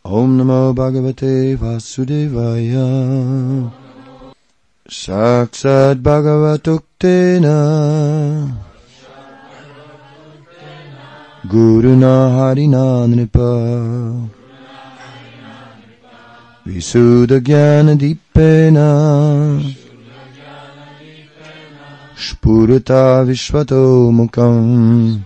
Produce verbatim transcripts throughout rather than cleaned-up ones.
Om Namo Bhagavate Vasudevaya. Saksat Bhagavatuktena Guruna Harina Nripa Visuddha Jnana Dipena Spurata Vishvato Mukam.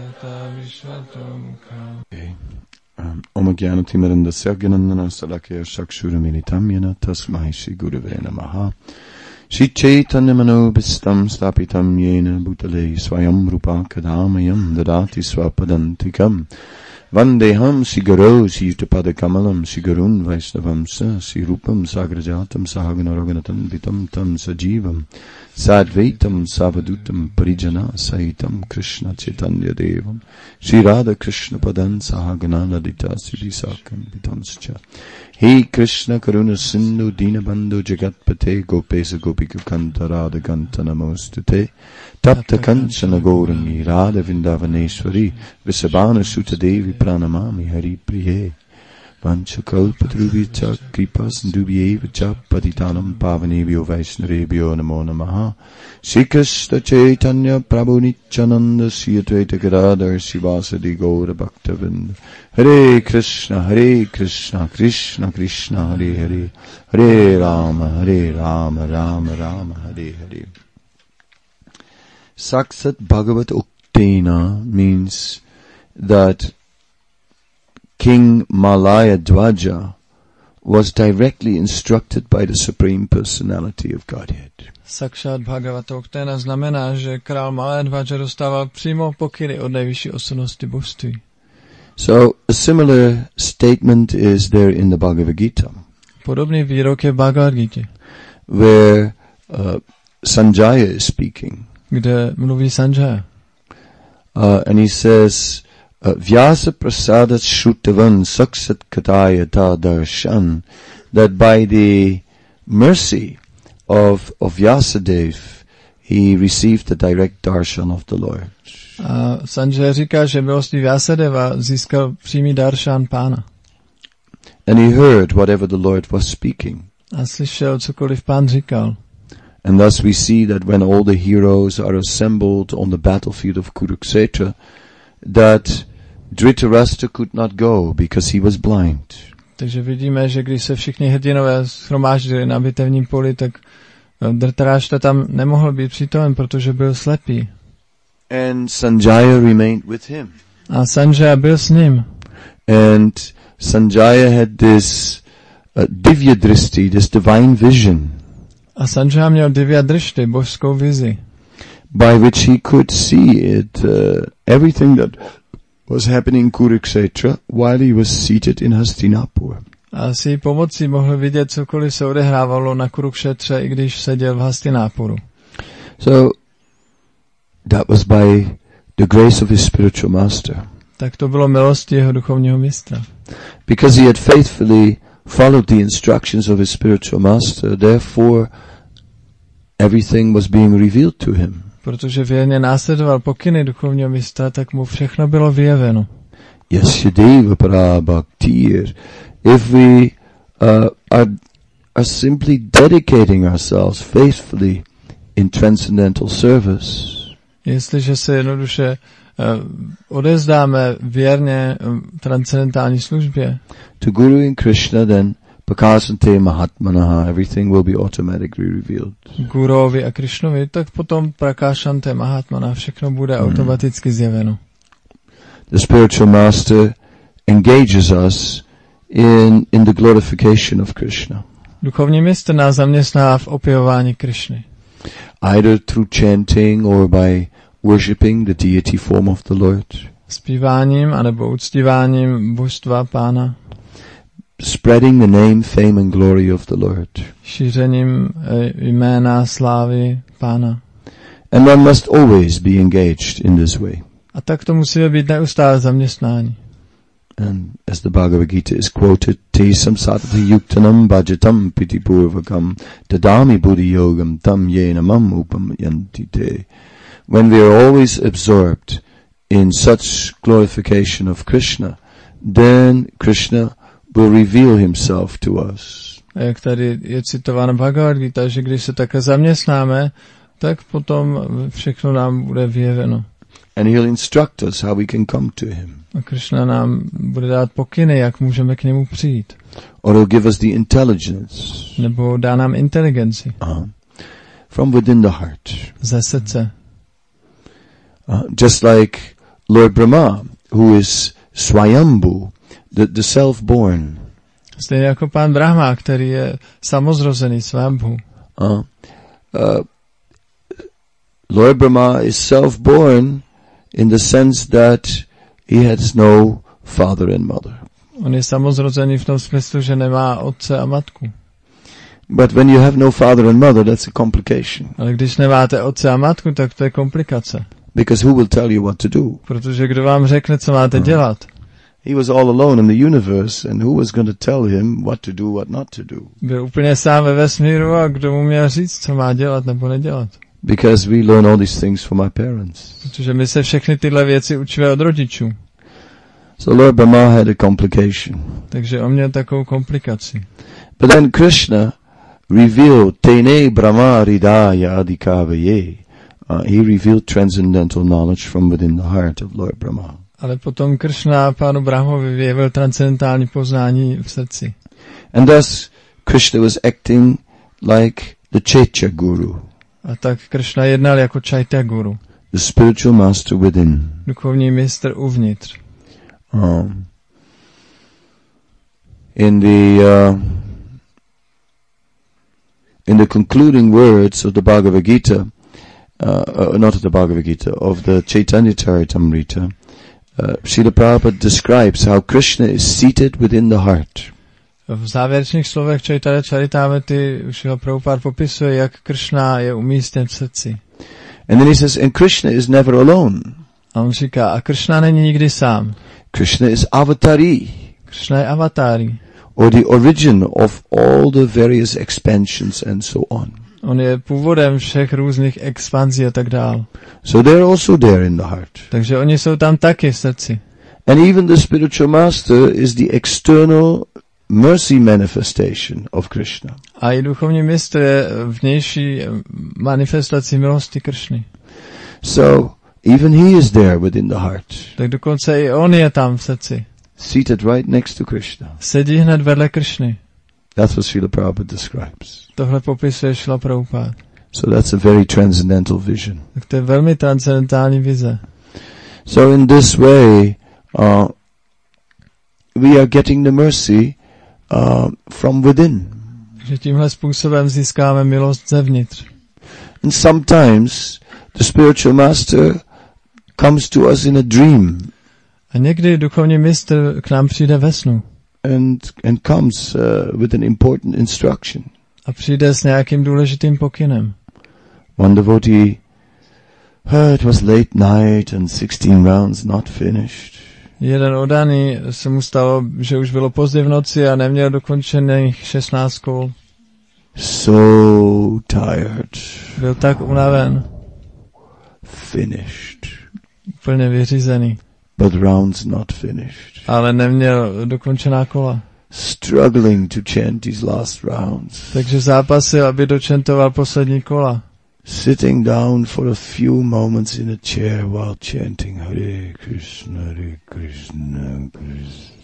Om Jnanatimidandasya Gnanana Salakya Chakshurumilitam Yena Tasmai Shri Gurave Namaha. Shri Chaitanya Manobhistam Stapitam Yena Bhutale Swayam Rupa Kadamayam Dadati Swapadantikam Vandeham Shri Guru Shri Yutapada Kamalam Shri Gurun Vaishnavamsa Shri Rupam Sagrajatam Sahaganaraganatam Vitam Tam Sajivam Sadvaitam Savadutam Parijana Sahitam Krishna Chaitanya Devam Shri Radha Krishna Padan Sahagana Ladita Sri Sakam Vitamscha. He Krishna Karuna Sindhu Dinabandhu Jagatpate Gopesa Gopika Kanta Radha Ganta Namostute Tapta Kanchana Gaurangi Radha Vindavaneshwari Visabhana Sutta Devi Pranamami Hari Priye Vanchakalpatruvita Kripas Dubhyevacha Patitanam Pavanebhyo Vaishnavebhyo Namo Namaha. Shri Krishna Chaitanya Prabhu Nityananda Sri Advaita Gadadhar Srivasadi Gaura Bhaktavinda. Hare Krishna Hare Krishna Krishna Krishna Hare Hare Hare Rama Hare Rama Rama Rama Hare Hare. Saksat Bhagavat Uktena means that King Malaya Dwaja was directly instructed by the Supreme Personality of Godhead. Sakshat Bhagavatoktena znamená, že král Malaya Dwaja dostával přímo pokyny od nejvyšší osobnosti božství. So a similar statement is there in the Bhagavad Gita. Podobný výrok je v Bhagavad Gita, where uh, Sanjaya is speaking. Kde mluví Sanjaya. Uh, and he says, Uh, Vyasa prasadat shrutavan saksat kataya ta darshan, that by the mercy of, of Vyasadev, he received the direct darshan of the Lord. A Sanjaya říká, že milostí Vyasadeva získal přímý darshan Pána. And he heard whatever the Lord was speaking. A slyšel cokoliv Pán říkal. And thus we see that when all the heroes are assembled on the battlefield of Kurukshetra, that Dhritarashtra could not go because he was blind. Takže vidíme, že když se všichni hrdinové shromáždili na bitevním poli, tak Dhritarashtra tam nemohl být přítomen, protože byl slepý. And Sanjaya remained with him. A Sanjaya byl s ním. And Sanjaya had this uh, divya dristi, this divine vision. A Sanjaya měl divya drishti, božskou vizi, by which he could see it, uh, everything that was happening in Kurukshetra while he was seated in Hastinapur. A s její pomocí mohl vidět cokoliv se odehrávalo na Kurukšetře, i když seděl v Hastinapuru. So that was by the grace of his spiritual master. Tak to bylo milostí jeho duchovního mistra. Because he had faithfully followed the instructions of his spiritual master, therefore everything was being revealed to him. Protože věrně následoval pokyny duchovního mistra, tak mu všechno bylo vyjeveno. Yasyadeva parabhaktir. If we uh, are, are simply dedicating ourselves faithfully in transcendental service, jestliže se jednoduše uh, odezdáme věrně um, transcendentální službě, to Guru and Krishna, then Prakasante Mahatmanaha, everything will be automatically revealed. Gurovi a Krishnovi, tak potom Prakashante Mahatmana, všechno bude mm. automaticky zjeveno. The spiritual master engages us in, in the glorification of Krishna. Duchovní mistr nás zaměstná v opěvování Krishny. Either through chanting or by worshipping the deity form of the Lord. Zpíváním anebo uctíváním božstva Pána. Spreading the name, fame and glory of the Lord. Šířením jména, slávy Pána. And one must always be engaged in this way. A tak to musí být neustále zaměstnání. And as the Bhagavad Gita is quoted, te samsatati yuktanam bhajatam pitipurvakam tadami buddhi yogam tam yena mam upam yanti te. When we are always absorbed in such glorification of Krishna, then Krishna will reveal himself to us. A jak tady je citována Bhagavad Gita, že když se takhle zaměstnáme, tak potom všechno nám bude vyjeveno. And he'll instruct us how we can come to him. A Krishna nám bude dát pokyny, jak můžeme k němu přijít. Or he'll give us the intelligence. Nebo dá nám inteligenci. Uh-huh. From within the heart. Ze srdce. Uh, just like Lord Brahma, who is Swayambhu, the, the self-born. Stejně jako pán Brahma, který je samozrozený, Swayambhu. Uh, uh, Lord Brahma is self-born in the sense that he has no father and mother. On je samozrozený v tom smyslu, že nemá otce a matku. But when you have no father and mother, that's a complication. Ale když nemáte otce a matku, tak to je komplikace. Because who will tell you what to do? Protože kdo vám řekne, co máte dělat? He was all alone in the universe, and who was going to tell him what to do, what not to do? Byl úplně sám ve vesmíru a kdo mu měl říct, co má dělat nebo nedělat? Because we learn all these things from our parents. Protože my se všechny tyhle věci učíme od rodičů. So Lord Brahma had a complication. Takže on měl takovou komplikaci. But then Krishna revealed Tene Brahma Hridaya Adhikavaye. Uh, he revealed transcendental knowledge from within the heart of Lord Brahma. Ale potom Krishna pánu Brahmovi vyjevil transcendentální poznání v srdci. And thus Krishna was acting like the Chaitya Guru. A tak Krishna jednal jako Chaitya Guru. The spiritual master within. Duchovní mistr uvnitř. Um, in the uh, in the concluding words of the Bhagavad Gita, uh, uh, not of the Bhagavad Gita, of the Chaitanya Charitamrita, uh, Srila Prabhupada describes how Krishna is seated within the heart. V závěrečných slovech Chaitanya Charitamrity Srila Prabhupada popisuje, jak Krishna je umístěn v srdci. And then he says, and Krishna is never alone. A on říká, a Krishna není nikdy sám. Krishna is avatari. Krishna je avatári. Or the origin of all the various expansions and so on. On je původem všech různých expanzí a tak dál. So they're also there in the heart. Takže oni jsou tam taky v srdci. And even the spiritual master is the external mercy manifestation of Krishna. A i duchovní mistr je vnější manifestací milosti Krishny. So even he is there within the heart. Tak dokonce i on je tam v srdci. Seated right next to Krishna. Sedí hned vedle Krishny. That's what Srila Prabhupada describes. Tohle popisuje Srila Prabhupada. So that's a very transcendental vision. Tak to je velmi transcendentální vize. So in this way, uh, we are getting the mercy uh, from within. Že tímhle způsobem získáme milost zevnitř. And sometimes the spiritual master comes to us in a dream. A někdy duchovní mistr k nám přijde ve snu. And and comes uh, with an important instruction. A přijde s nějakým důležitým pokynem. One devotee, oh, it was late night and sixteen rounds not finished. Jeden oddaný se mu stalo, že už bylo pozdě v noci a neměl dokončených šestnáct kol. So tired. Byl tak unaven. Finished. Úplně vyřízený. But rounds not finished. Ale neměl dokončená kola. Struggling to chant these last rounds. Takže zápasil, aby dočentoval poslední kola. Sitting down for a few moments in a chair while chanting Hare Krishna, Hare Krishna, Krishna.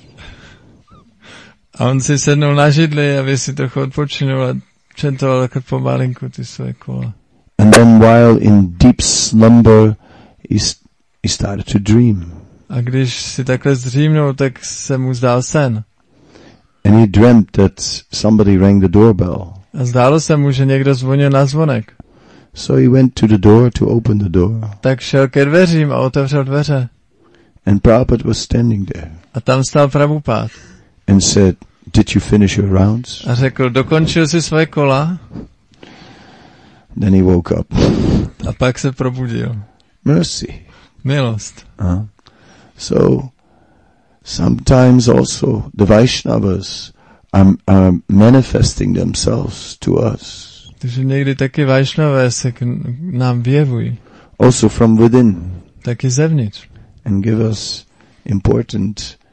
A on si sednul na židli, aby si trochu odpočinul a čentoval takhle pomalinku ty své kola. And then while in deep slumber, he, he started to dream. A když si takhle zdřímnul, tak se mu zdál sen. And he dreamt that somebody rang the doorbell. A zdálo se mu, že někdo zvonil na zvonek. So he went to the door to open the door. Tak šel ke dveřím a otevřel dveře. And Prabhupada was standing there. A tam stál Prabhupada. And said, did you finish your rounds? A řekl, dokončil si své kola? Then he woke up. A pak se probudil. Mercy. Milost. Uh, so, sometimes also the Vaishnavas are, are manifesting themselves to us. Takže někdy taky Vaishnavové se k nám vyjevují. Also from within. Taky zevnitř. And give us important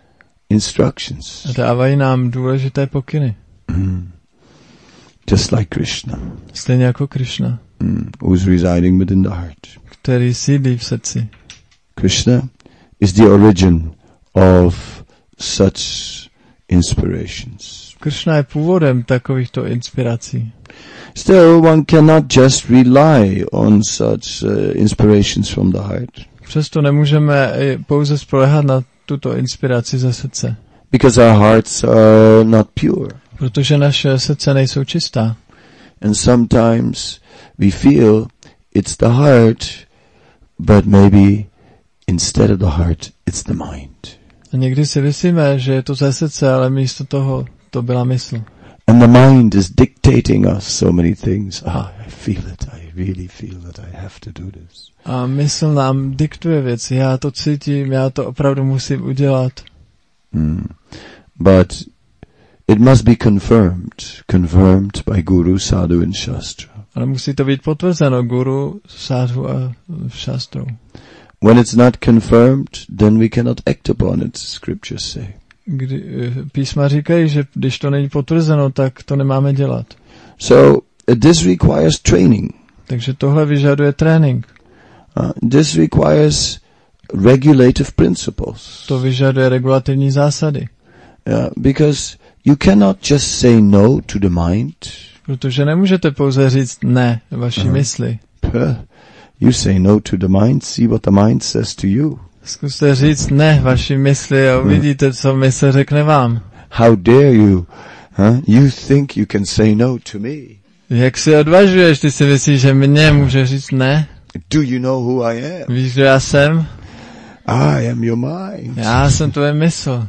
instructions. A dávají nám důležité pokyny. Mm. Just like Krishna. Stejně jako Krishna. Mm. Who's residing within the heart. Který sídlí v srdci. Krishna is the origin of such inspirations. Krishna je původem takovýchto inspirací. Still, one cannot just rely on such uh, inspirations from the heart. Přesto nemůžeme pouze spoléhat na tuto inspiraci ze srdce. Because our hearts are not pure. Protože naše srdce nejsou čistá. And sometimes we feel it's the heart, but maybe instead of the heart, it's the mind. A někdy si myslíme, že je to ze srdce, ale místo toho to byla mysl. And the mind is dictating us so many things. Ah, I feel it. I really feel that I have to do this. A mysl nám diktuje věci. Já to cítím, já to opravdu musím udělat. Mm. But it must be confirmed, confirmed by Guru, Sadhu and Shastra. Ale musí to být potvrzeno Guru, Sadhu a Shastrou. When it's not confirmed, then we cannot act upon it, scriptures say. Kdy, písma říkají, že když to není potvrzeno, tak to nemáme dělat. So uh, this requires training. Takže tohle vyžaduje trénink. Uh, this requires regulative principles. To vyžaduje regulativní zásady. Yeah, because you cannot just say no to the mind. Protože nemůžete pouze říct ne vaší uh-huh. mysli. Puh. You say no to the mind, see what the mind says to you. Zkuste říct ne vaší mysli a uvidíte, co mysl řekne vám. How dare you? Huh? You think you can say no to me? Jak si odvažuješ? Ty si myslíš, že mě může říct ne? Do you know who I am? Víš, kdo já jsem? I am your mind. Já jsem tvoje mysl.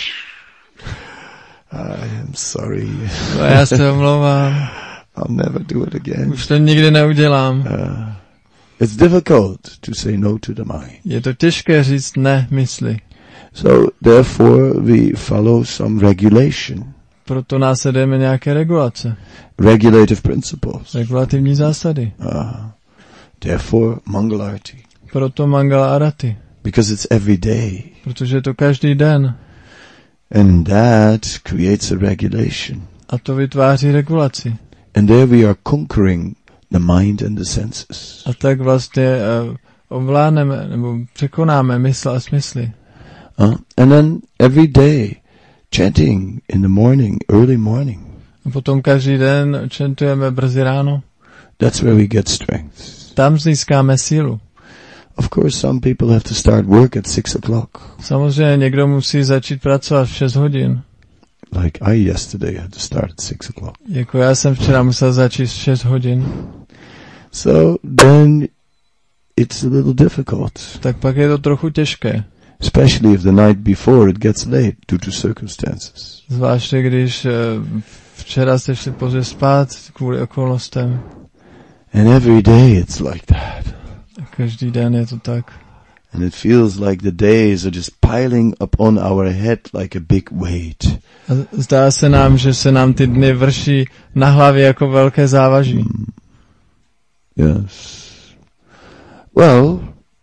I am sorry. A já se omlouvám. I'll never do it again. Už to nikdy neudělám. Uh, it's difficult to say no to the mind. Je to těžké říct ne mysli. So therefore we follow some regulation. Proto následujeme nějaké regulace. Regulative principles. Regulativní zásady. Uh, therefore Mangalarti. Proto Mangala Arati. Because it's every day. Protože je to každý den. And that creates a regulation. A to vytváří regulaci. And there we are conquering the mind and the senses. A tak vlastně uh, ovládneme nebo překonáme mysl a smysly. Uh, and then every day chanting in the morning, early morning. A potom každý den čantujeme brzy ráno. That's where we get strength. Tam získáme sílu. Of course, some people have to start work at six o'clock. Samozřejmě někdo musí začít pracovat v šest hodin. Like I yesterday had to start at six o'clock. Jako já jsem včera musel začít v šest hodin. So then it's a little difficult. Tak pak je to trochu těžké. Especially if the night before it gets late due to circumstances. Zvláště když uh, včera jste šli pozdě spát kvůli okolnostem. And every day it's like that. Každý den je to tak. And it feels like the days are just piling upon our head like a big weight. A zdá se nám, že se nám ty dny vrší na hlavě jako velké závaží. Mm. Yes. Well,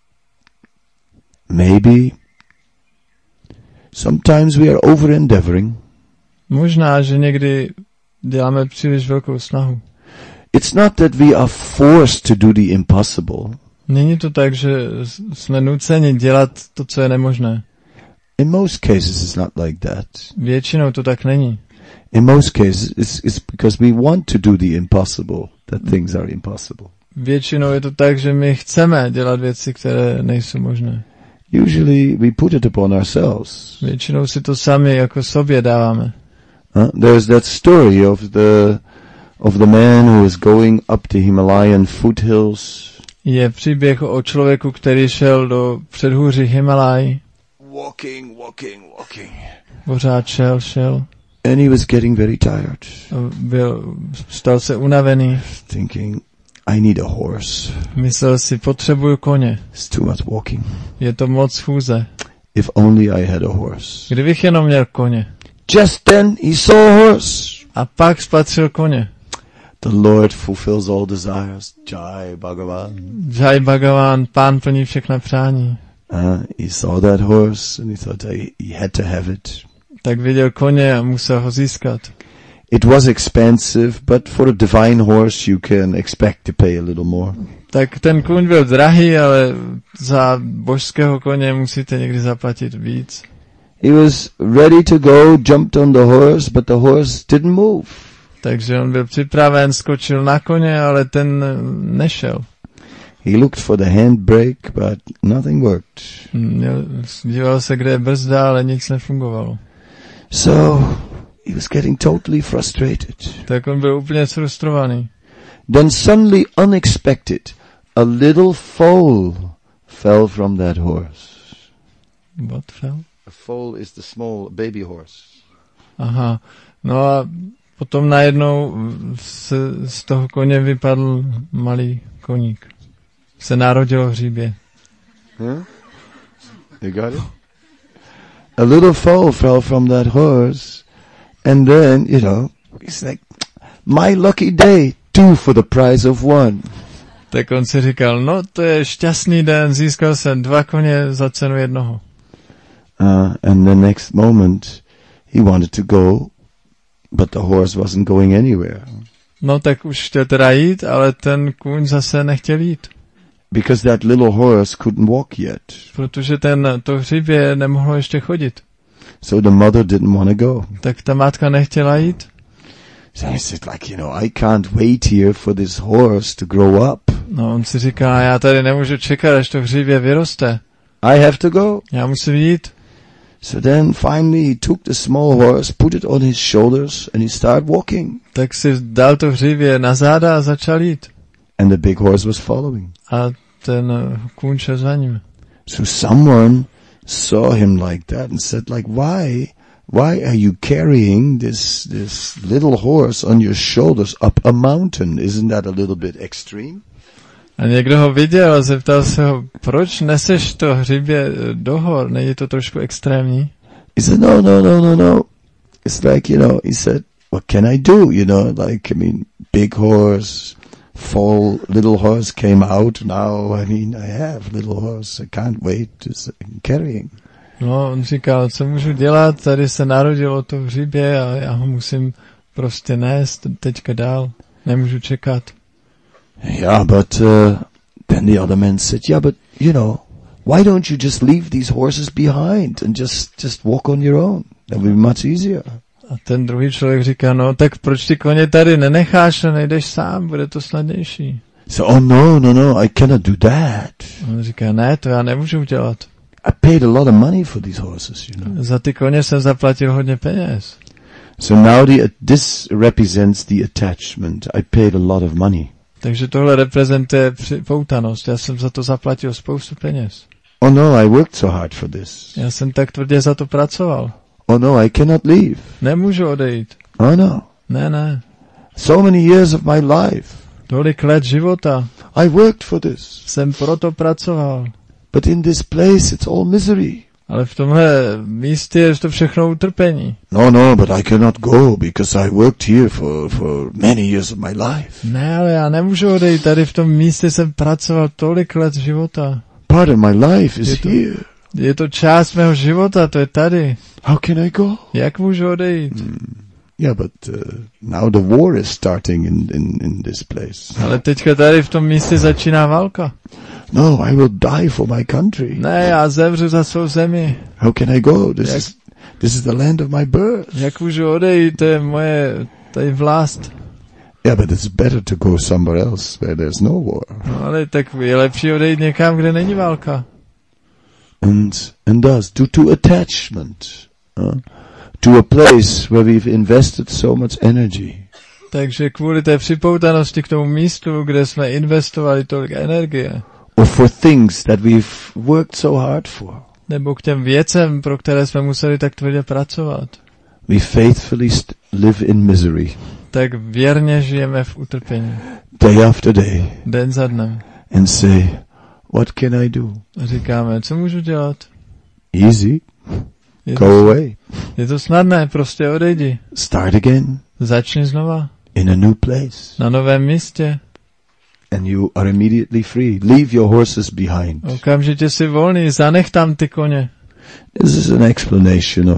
maybe sometimes we are over endeavoring. Možná, že někdy děláme příliš velkou snahu. It's not that we are forced to do the impossible. Není to tak, že jsme nuceni dělat to, co je nemožné. In most cases it's not like that. Většinou to tak není. In most cases it's, it's because we want to do the impossible that things are impossible. Většinou je to tak, že my chceme dělat věci, které nejsou možné. Usually we put it upon ourselves. Většinou si to sami jako sobě dáváme. Uh, there's that story of the of the man who is going up the Himalayan foothills. Je příběh o člověku, který šel do předhůří Himalaj. Walking, walking, walking. Pořád šel, šel. And he was getting very tired. Byl, stal se unavený. Thinking, I need a horse. Myslel si, potřebuju koně. It's too much walking. Je to moc chůze. If only I had a horse. Kdybych jenom měl koně. Just then he saw a horse. A pak spatřil koně. The Lord fulfills all desires. Jai Bhagavan. Jai Bhagavan, Pán plní všechna přání. Uh, he saw that horse and he thought he, he had to have it. tak viděl koně a musel ho získat. It was expensive, but for a divine horse you can expect to pay a little more. Tak ten kůň byl drahý, ale za božského koně musíte někdy zaplatit víc. He was ready to go, jumped on the horse, but the horse didn't move. Takže on byl připraven, skočil na koně, ale ten nešel. He looked for the handbrake, but nothing worked. Měl, díval se, kde je brzda, ale nic nefungovalo. So he was getting totally frustrated. Tak on byl úplně frustrovaný. Then suddenly, unexpected, a little foal fell from that horse. What fell? A foal is the small baby horse. Aha, no a potom najednou z, z toho koně vypadl malý koník. Se narodilo v hříbě. Huh? You got it? A little foal fell from that horse, and then, you know, he's like, my lucky day, two for the price of one. Tak on si říkal, no to je šťastný den, získal jsem dva koně za cenu jednoho. Uh, and the next moment, he wanted to go, but the horse wasn't going anywhere. No tak už chtěl teda jít, ale ten kůň zase nechtěl jít. Because that little horse couldn't walk yet. Protože ten, to hřibě nemohlo ještě chodit. So the mother didn't want to go. Tak ta matka nechtěla jít. So he said, like, you know, I can't wait here for this horse to grow up. No on si říká, já tady nemůžu čekat, až to hřibě vyroste. I have to go. Já musím jít. So then finally he took the small horse, put it on his shoulders, and he started walking. Tak si dal to hřibě na záda a začal jít. And the big horse was following. A ten kůň šel za ním. So someone saw him like that and said, like, why, why are you carrying this, this little horse on your shoulders up a mountain? Isn't that a little bit extreme? A někdo ho viděl a zeptal se ho, proč neseš to hřibě do hor? Není to trošku extrémní? He said, no, no, no, no, no. It's like, you know, he said, what can I do? You know, like, I mean, big horse, fall, little horse came out. Now, I mean, I have little horse. I can't wait to carry him. No, on říkal, co můžu dělat? Tady se narodilo to hřibě a já ho musím prostě nést teďka dál. Nemůžu čekat. Yeah, but uh, then the other man said, yeah, but, you know, why don't you just leave these horses behind and just, just walk on your own? That would be much easier. A ten druhý člověk říká, no tak proč ty koně tady nenecháš a nejdeš sám, bude to snadnější. So, oh no, no, no, I cannot do that. On říká, ne, to já nemůžu udělat. I paid a lot of money for these horses, you know. Za ty koně jsem zaplatil hodně peněz. So now the, this represents the attachment. I paid a lot of money. Takže tohle reprezentuje poutanost. Já jsem za to zaplatil spoustu peněz. Oh no, I worked so hard for this. Já jsem tak tvrdě za to pracoval. Oh no, I cannot leave. Nemůžu odejít. Oh no. Ne, ne. So many years of my life. Tolik let života. I worked for this. Jsem proto pracoval. But in this place it's all misery. Ale v tomhle místě je to všechno utrpení. No, no, but I cannot go because I worked here for, for many years of my life. Ne, ale já nemůžu odejít. Tady v tom místě jsem pracoval tolik let života. Part of my life is je to, here. Je to část mého života, to je tady. How can I go? Jak můžu odejít? Hmm. Yeah, but uh, now the war is starting in, in, in this place. Ale teďka tady v tom místě začíná válka. No, I will die for my country. Ne, já zemřu za svou zemi. How can I go? This Jak, is this is the land of my birth. Jak můžu odejít? To je moje tady vlast. Yeah, but it's better to go somewhere else where there's no war. No, ale tak je lepší odejít někam, kde není válka. And and thus due to attachment, uh, to a place where we've invested so much energy. Takže kvůli té připoutanosti k tomu místu, kde jsme investovali tolik energie. Or for things that we've worked so hard for. Nebo k těm věcem, pro které jsme museli tak tvrdě pracovat. We faithfully st- live in misery. Tak věrně žijeme v utrpení. Day after day. Den za dnem. And say, what can I do? A říkáme, co můžu dělat? Easy. Je Go to, away. Je to snadné, prostě odejdi. Start again. Začni znova. In a new place. Na novém místě. And you are immediately free. Leave your horses behind. Okamžitě si volný, zanech tam ty koně. This is an explanation of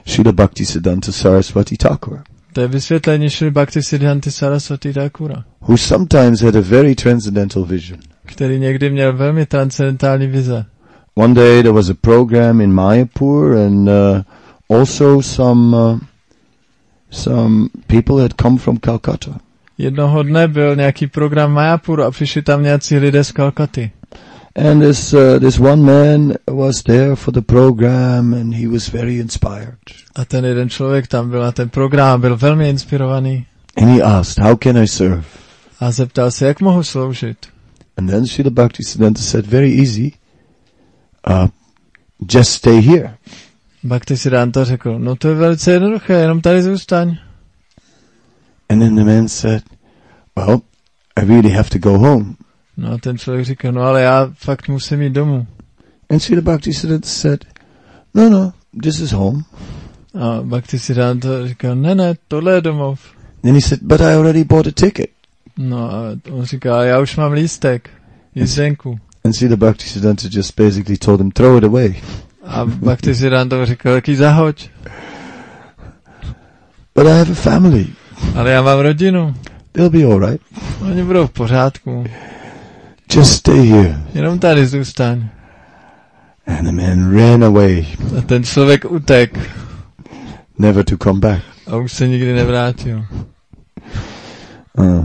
Srila Bhaktisiddhanta Saraswati Thakur, To je vysvětlení Šrily Bhaktisiddhanty Saraswati Thakura, who sometimes had a very transcendental vision. který někdy měl velmi transcendentální vize. One day there was a program in Mayapur, and uh, also some uh, some people had come from Calcutta. Jednoho dne byl nějaký program v Mayapuru a přišli tam nějací lidé z Kalkaty. And this uh, this one man was there for the program, and he was very inspired. A ten jeden člověk tam byl na ten program, byl velmi inspirovaný. And he asked, "How can I serve?" A zeptal se, jak mohu sloužit. And then Srila Bhaktisiddhanta said, "Very easy. Uh, just stay here." Bhaktisiddhanta řekl, no to je velice jednoduché, jenom tady zůstaň. And then the man said, "Well, I really have to go home." No a ten člověk říkal, no ale já fakt musím jít domů. And Srila Bhaktisiddhanta said, "No, no, this is home." A Bhaktisiddhanta říkal, ne, ne, tohle je domov. Then he said, "But I already bought a ticket." No a on říkal, já už mám lístek, jízdenku. And Srila Bhaktisiddhanta just basically told him, "Throw it away." A Bhaktisiddhanta říkal, jaký zahoď. But I have a family. Ale já mám rodinu. They'll be all right. Oni budou v pořádku. Just stay here. Jenom tady zůstaň. And the man ran away, A ten člověk utek. never to come back. A už se nikdy nevrátil. Uh.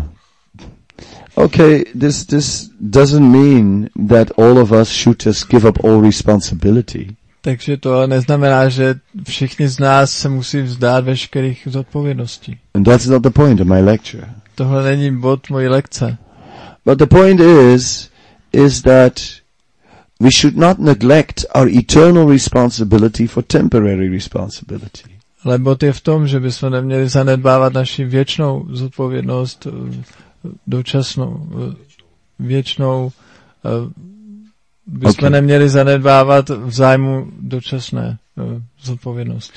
Okay, this this doesn't mean that all of us should just give up all responsibility. Takže to ale neznamená, že všichni z nás se musí vzdát veškerých zodpovědností. And that's not the point of my lecture. Tohle není bod mojí lekce. But the point is, is that we should not neglect our eternal responsibility for temporary responsibility. Ale bod je v tom, že bychom neměli zanedbávat naši věčnou zodpovědnost, dočasnou, věčnou, bychom okay. neměli zanedbávat v zájmu dočasné zodpovědnosti.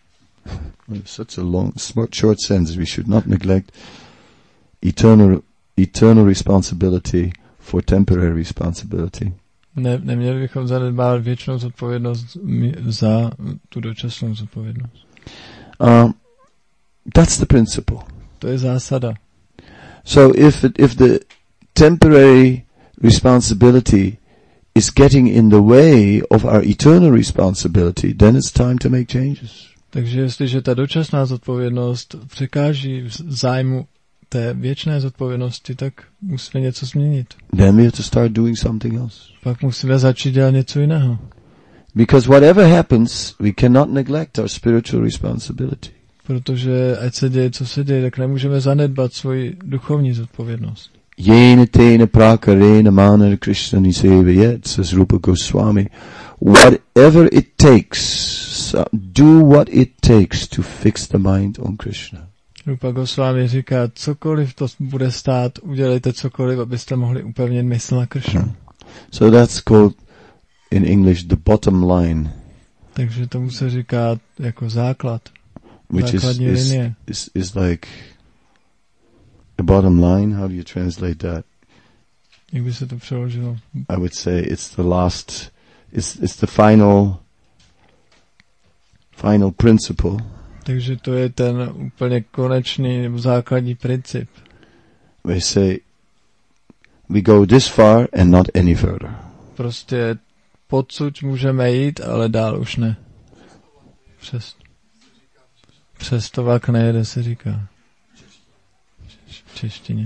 Such a long, short sentence. We should not neglect eternal, eternal responsibility for temporary responsibility. Ne, neměli bychom zanedbávat věčnou zodpovědnost za tu dočasnou zodpovědnost. Um, that's the principle. To je zásada. So if it, if the temporary responsibility is getting in the way of our eternal responsibility, then it's time to make changes. Takže jestliže ta dočasná zodpovědnost překáží v zájmu té věčné zodpovědnosti, tak musíme něco změnit. Then we have to start doing something else. Pak musíme začít dělat něco jiného. Because whatever happens, we cannot neglect our spiritual responsibility. Protože ať se děje, co se děje, tak nemůžeme zanedbat svoji duchovní zodpovědnost. Yena tena prakarena mana Krishna nisevayet, says Rupa Goswami. Whatever it takes, do what it takes to fix the mind on Krishna. Rupa Goswami říká, cokoliv to bude stát, udělejte cokoliv, abyste mohli upevnit mysl na Krishnu. Hmm. So that's called in English the bottom line. Takže tomu se říká jako základ. Which is, is, is, is like the bottom line. How do you translate that? Jak by se to přeložilo? I would say it's the last, it's, it's the final, final principle. Takže to je ten úplně konečný nebo základní princip. We say we go this far and not any further. Prostě podsud můžeme jít, ale dál už ne. Přes, přes to vlak nejede, se říká. V češtině.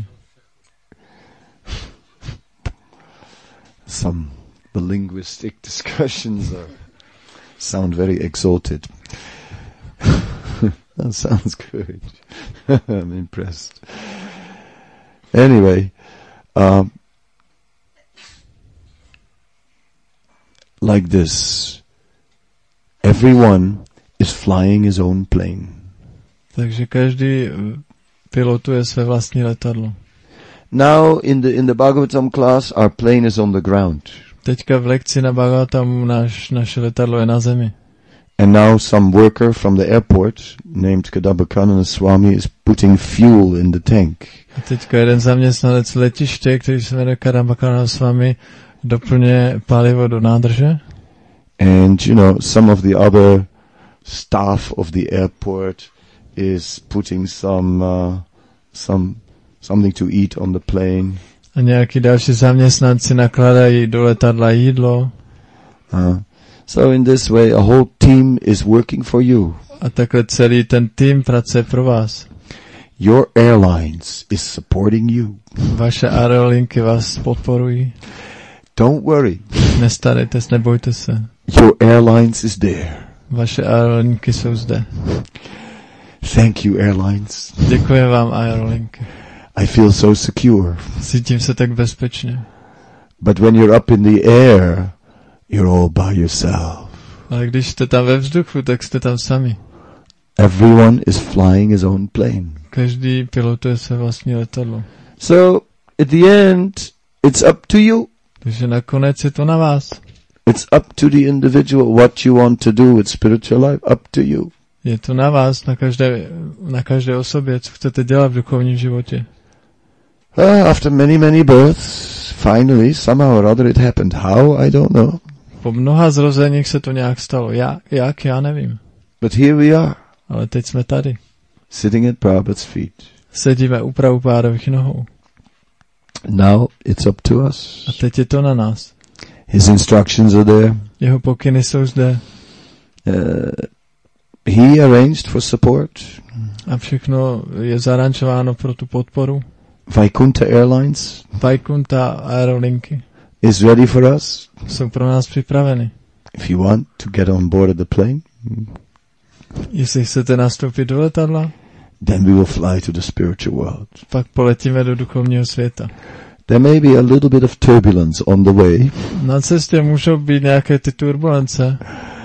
Some the linguistic discussions are, sound very exalted. That sounds good. I'm impressed. Anyway, um, like this, everyone is flying his own plane. Takže každý pilotuje své vlastní letadlo. Now in the in the Bhagavatam class, our plane is on the ground. Teďka v lekci na Bhagavatamu naš, naše letadlo je na zemi. And now some worker from the airport named Kadambaka Swami is putting fuel in the tank. A teďka jeden zaměstnanec letiště, který se jmenuje Kadambaka Swami, doplňuje palivo do nádrže. And you know, some of the other staff of the airport is putting some uh, some something to eat on the plane. A nějaký další zaměstnanci nakladají do letadla jídlo. Uh, so in this way a whole team is working for you. A takhle celý ten tým pracuje pro vás. Your airlines is supporting you. Vaše aerolinky vás podporují. Don't worry. Nestarejte se, nebojte se. Your airlines is there. Vaše aerolinky jsou zde. Thank you, airlines. Děkuji vám, aerolinky. I feel so secure. Cítím se tak bezpečně. But when you're up in the air, you're all by yourself. Ale když jste tam ve vzduchu, tak jste tam sami. Everyone is flying his own plane. Každý pilotuje své vlastní letadlo. So, at the end, it's up to you. Takže nakonec je to na vás. It's up to the individual what you want to do with spiritual life. Up to you. Je to na vás, na každé, na každé osobě, co chcete dělat v duchovním životě. Uh, after many, many births, finally, somehow or other it happened. How? I don't know. Po mnoha zrozeních se to nějak stalo. Já, jak? Já nevím. But here we are. Ale teď jsme tady. Sitting at Prabhupada's feet. Sedíme u Prabhupádových nohou. Now it's up to us. A teď je to na nás. His instructions are there. Jeho pokyny jsou zde. Uh, he arranged for support. A všechno je zarančováno pro tu podporu. Vaikuntha Airlines. Vaikuntha aerolinky. Is ready for us. Jsou pro nás připraveny. If you want to get on board of the plane. Jestli chcete nastoupit do letadla, then we will fly to the spiritual world. Pak poletíme do duchovního světa. There may be a little bit of turbulence on the way. Na cestě můžou být nějaké ty turbulence.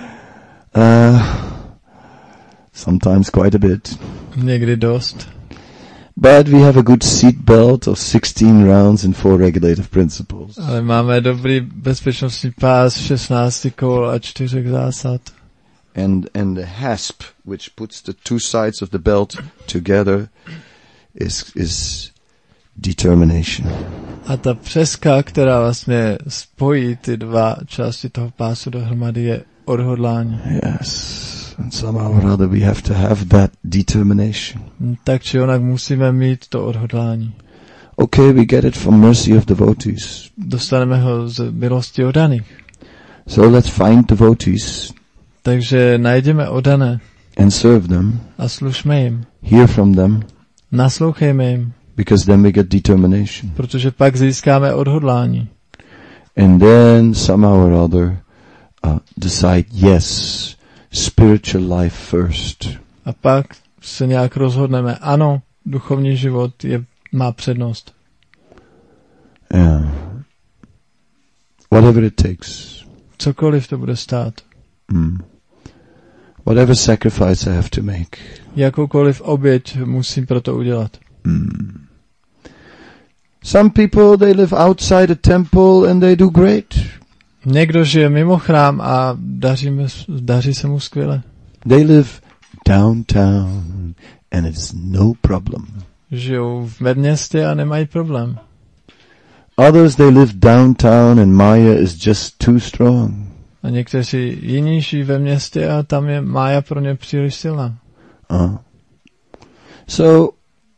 Uh, sometimes quite a bit. Někdy dost. But we have a good seat belt of sixteen rounds and four regulative principles. Ale máme dobrý bezpečnostní pás, šestnáct kol a čtyři zásad. And and the hasp which puts the two sides of the belt together is is determination. A ta přeska, která vlastně spojí ty dva části toho pásu dohromady, je odhodlání. Yes. And somehow or other we have to have that determination. Tak či onak musíme mít to odhodlání. Okay, we get it from mercy of devotees. Dostaneme ho z milosti oddaných. So let's find devotees. Takže najdeme oddané. And serve them. A služme jim. Hear from them. Naslouchejme jim. Because then we get determination. Protože pak získáme odhodlání. And then somehow or other uh, decide yes, spiritual life first. A pak se nějak rozhodneme, ano, duchovní život je, má přednost. Yeah. Whatever it takes. Cokoliv to bude stát. Mm. Whatever sacrifice I have to make. Jakoukoliv oběť musím proto udělat. Mm. Some people, they live outside a temple and they do great. Někdo žije mimo chrám a daří, daří se mu skvěle. They live downtown and it's no problem. Žijou v medměstě a nemají problém. Others, they live downtown and Maya is just too strong. A někteří jiní žijí ve městě a tam je Mája pro ně příliš silná. Uh. So,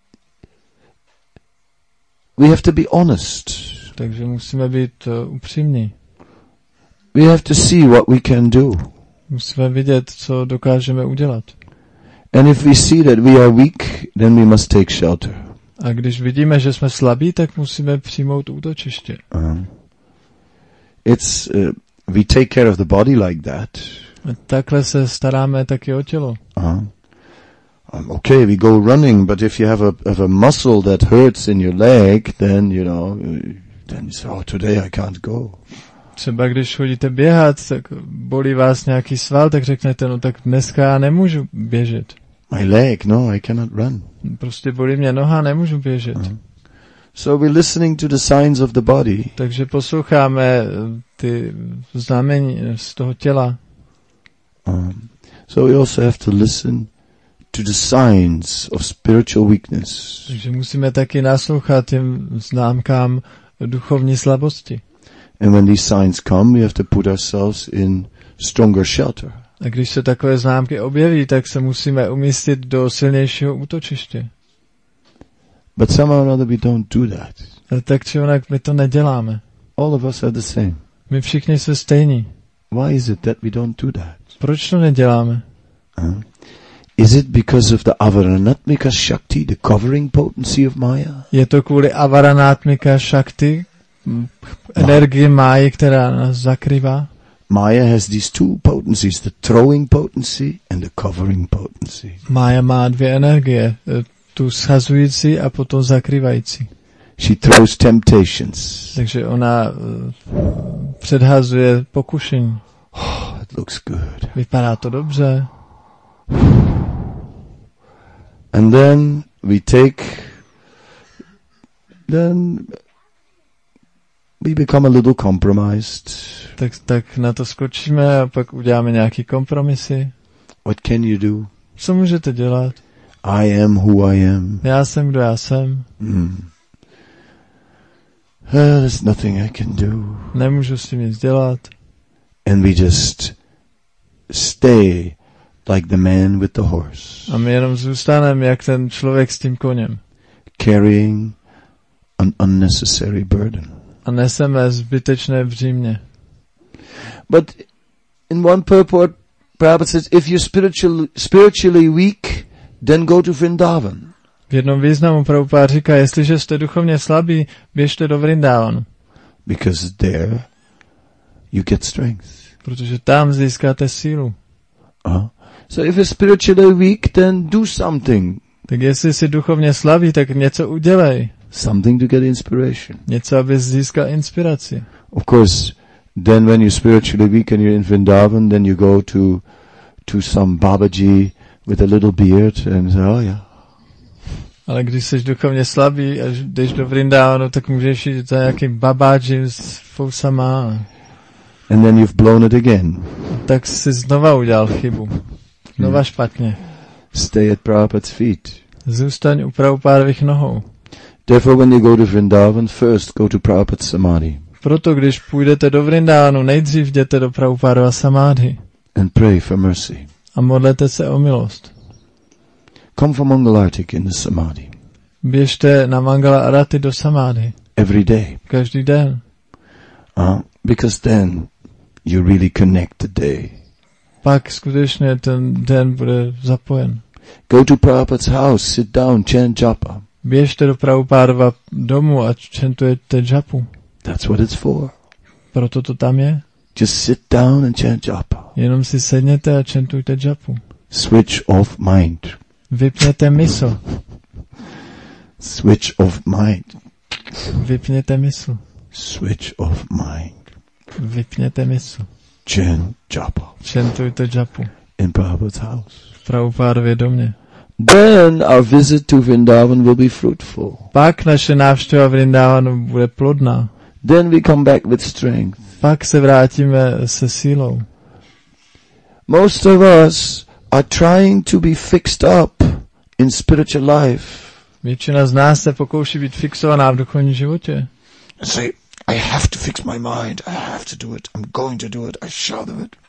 we have to be honest. Takže musíme být uh, upřímní. We have to see what we can do. Musíme vidět, co dokážeme udělat. And if we see that we are weak, then we must take shelter. A když vidíme, že jsme slabí, tak musíme přijmout útočiště. Uh. It's uh, we take care of the body like that. A takhle se staráme taky o tělo. Uh. Um, okay, we go running, but if you have a have a muscle that hurts in your leg, then you know, then you say, oh, today I can't go. Třeba když chodíte běhat, tak bolí vás nějaký sval, tak řeknete, no tak dneska já nemůžu běžet. My leg, no, I cannot run. Prostě bolí mě noha, nemůžu běžet. Uh-huh. So we're listening to the signs of the body. Takže posloucháme ty znamení z toho těla. Um, so we also have to listen to the signs of spiritual weakness. Takže musíme taky naslouchat těm známkám duchovní slabosti. And when these signs come, we have to put ourselves in stronger shelter. A když se takové známky objeví, tak se musíme umístit do silnějšího útočiště. But somehow or other we don't do that. Ale tak či onak my to neděláme. All of us are the same. My všichni jsme stejní. Why is it that we don't do that? Proč to neděláme? Huh? Is it because of the Avaranatmika Shakti, the covering potency of Maya? Je to kvůli Avaranatmika Shakti, energii Máji, která nás zakrývá? Maya has these two potencies, the throwing potency and the covering potency. Mája má dvě energie, tu schazující a potom zakrývající. She throws temptations. Takže ona uh, předhazuje pokušení. Oh, it looks good. Vypadá to dobře. And then we take, then we become a little compromised. Tak, tak na to skočíme a pak uděláme nějaký kompromisy. What can you do? Co můžete dělat? I am who I am. Já jsem, kdo já jsem. Mm. Uh, there's nothing I can do. Nemůžu s tím nic dělat. And we just stay like the man with the horse. A my jenom zůstaneme jak ten člověk s tím koněm. Carrying an unnecessary burden. A neseme zbytečné břímě. But in one purport, Prabhupada says, if you're spiritual, spiritually weak, then go to Vrindavan. V jednom významu Prabhupada říká, jestliže jste duchovně slabí, běžte do Vrindavanu. Because there you get strength. Protože tam získáte sílu. Uh-huh. So if you're spiritually weak, then do something. Tak jestli jsi duchovně slabý, tak něco udělej. Something to get inspiration. Něco, aby získal inspiraci. Of course, then when you're spiritually weak and you're in Vrindavan, then you go to to some Babaji with a little beard and say, oh yeah. Ale když jsi duchovně slabý a jdeš do Vrindavanu, tak můžeš jít za nějaký babáči s fousama. And then you've blown it again. Tak jsi znova udělal chybu. Znova hmm. špatně. Stay at Prabhupada's feet. Zůstaň u Prabhupádových nohou. Therefore, when you go to Vrindavan, first go to Prabhupada's samadhi. Proto, když půjdete do Vrindavanu, nejdřív jděte do Prabhupádova samadhi. And pray for mercy. A modlete se o milost. Come for Mangalartik in the samadhi. Běžte na Mangala Arati do samadhi. Every day. Každý den. Uh, because then you really connect the day. Pak skutečně ten den bude zapojen. Go to Prabhupada's house, sit down, chant japa. Běžte do Prabhupádova domu a čentujete japu. That's what it's for. Proto to tam je. Just sit down and chant japa. Jenom si sedněte a čentujte japu. Switch off mind. Vypněte mysl. Switch off mind. Vypněte mysl. Switch off mind. Vypněte mysl. Chant japa. Čentujte japu. In Prabhupada's house. V Prabhupádově domě. Then our visit to Vrindavan will be fruitful. Pak naše návštěva Vrindavanu bude plodná. Then we come back with strength. Pak se vrátíme se sílou. Most of us are trying to be fixed up in spiritual life. Většina z nás se pokouší být fixovaná v duchovním životě. Say, I have to fix my mind. I have to do it. I'm going to do it. I shall do it.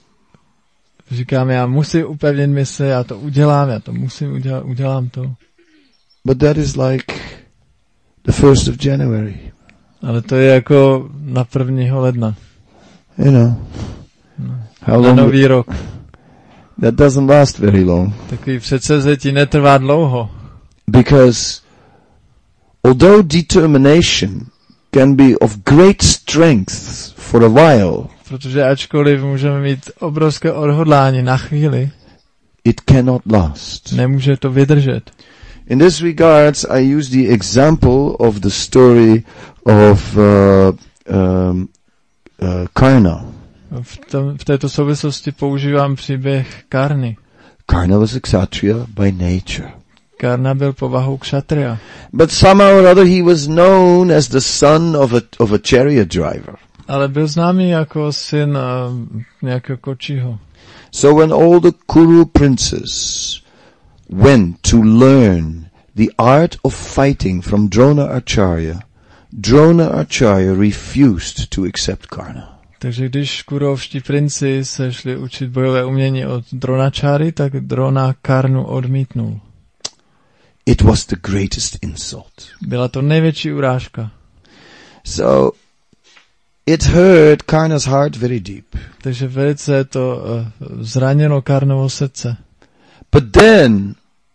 Říkám, já musím upevnit mysl, já to udělám, já to musím udělat, udělám to. But that is like the first of January. Ale to je jako na prvního ledna. You know. No. How na long nový rok. That doesn't last very long. Takový předsevzetí netrvá dlouho. Because although determination can be of great strength for a while, protože ačkoliv můžeme mít obrovské odhodlání na chvíli, it cannot last. Nemůže to vydržet. In this regards, I use the example of the story of uh, um, uh, Karna. V, tom, v této souvislosti používám příběh Karny. Karna was a kshatriya by nature. Karna byl povahou kshatriya. But somehow or other he was known as the son of a, of a chariot driver. Ale byl známý jako syn uh, nějakého kočího. So when all the Kuru princes went to learn the art of fighting from Drona Acharya, Drona Acharya refused to accept Karna. Takže když kurovští princi se šli učit bojové umění od Dronačáry, tak Drona Karnu odmítnul. It was the greatest insult. Byla to největší urážka. So it hurt Karna's heart very deep. Takže velice to uh, zranilo Karnovo srdce. But then,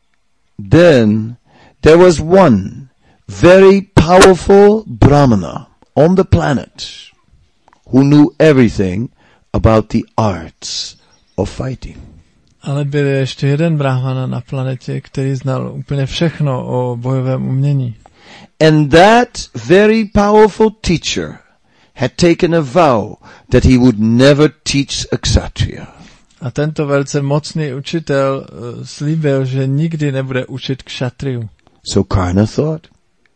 then there was one very powerful Brahmana on the planet who knew everything about the arts of fighting. Ale byl ještě jeden brahmana na planetě, který znal úplně všechno o bojovém umění. And that very powerful teacher had taken a vow that he would never teach a kshatriya. A tento velice mocný učitel uh, slíbil, že nikdy nebude učit kšatriu. So Karna thought,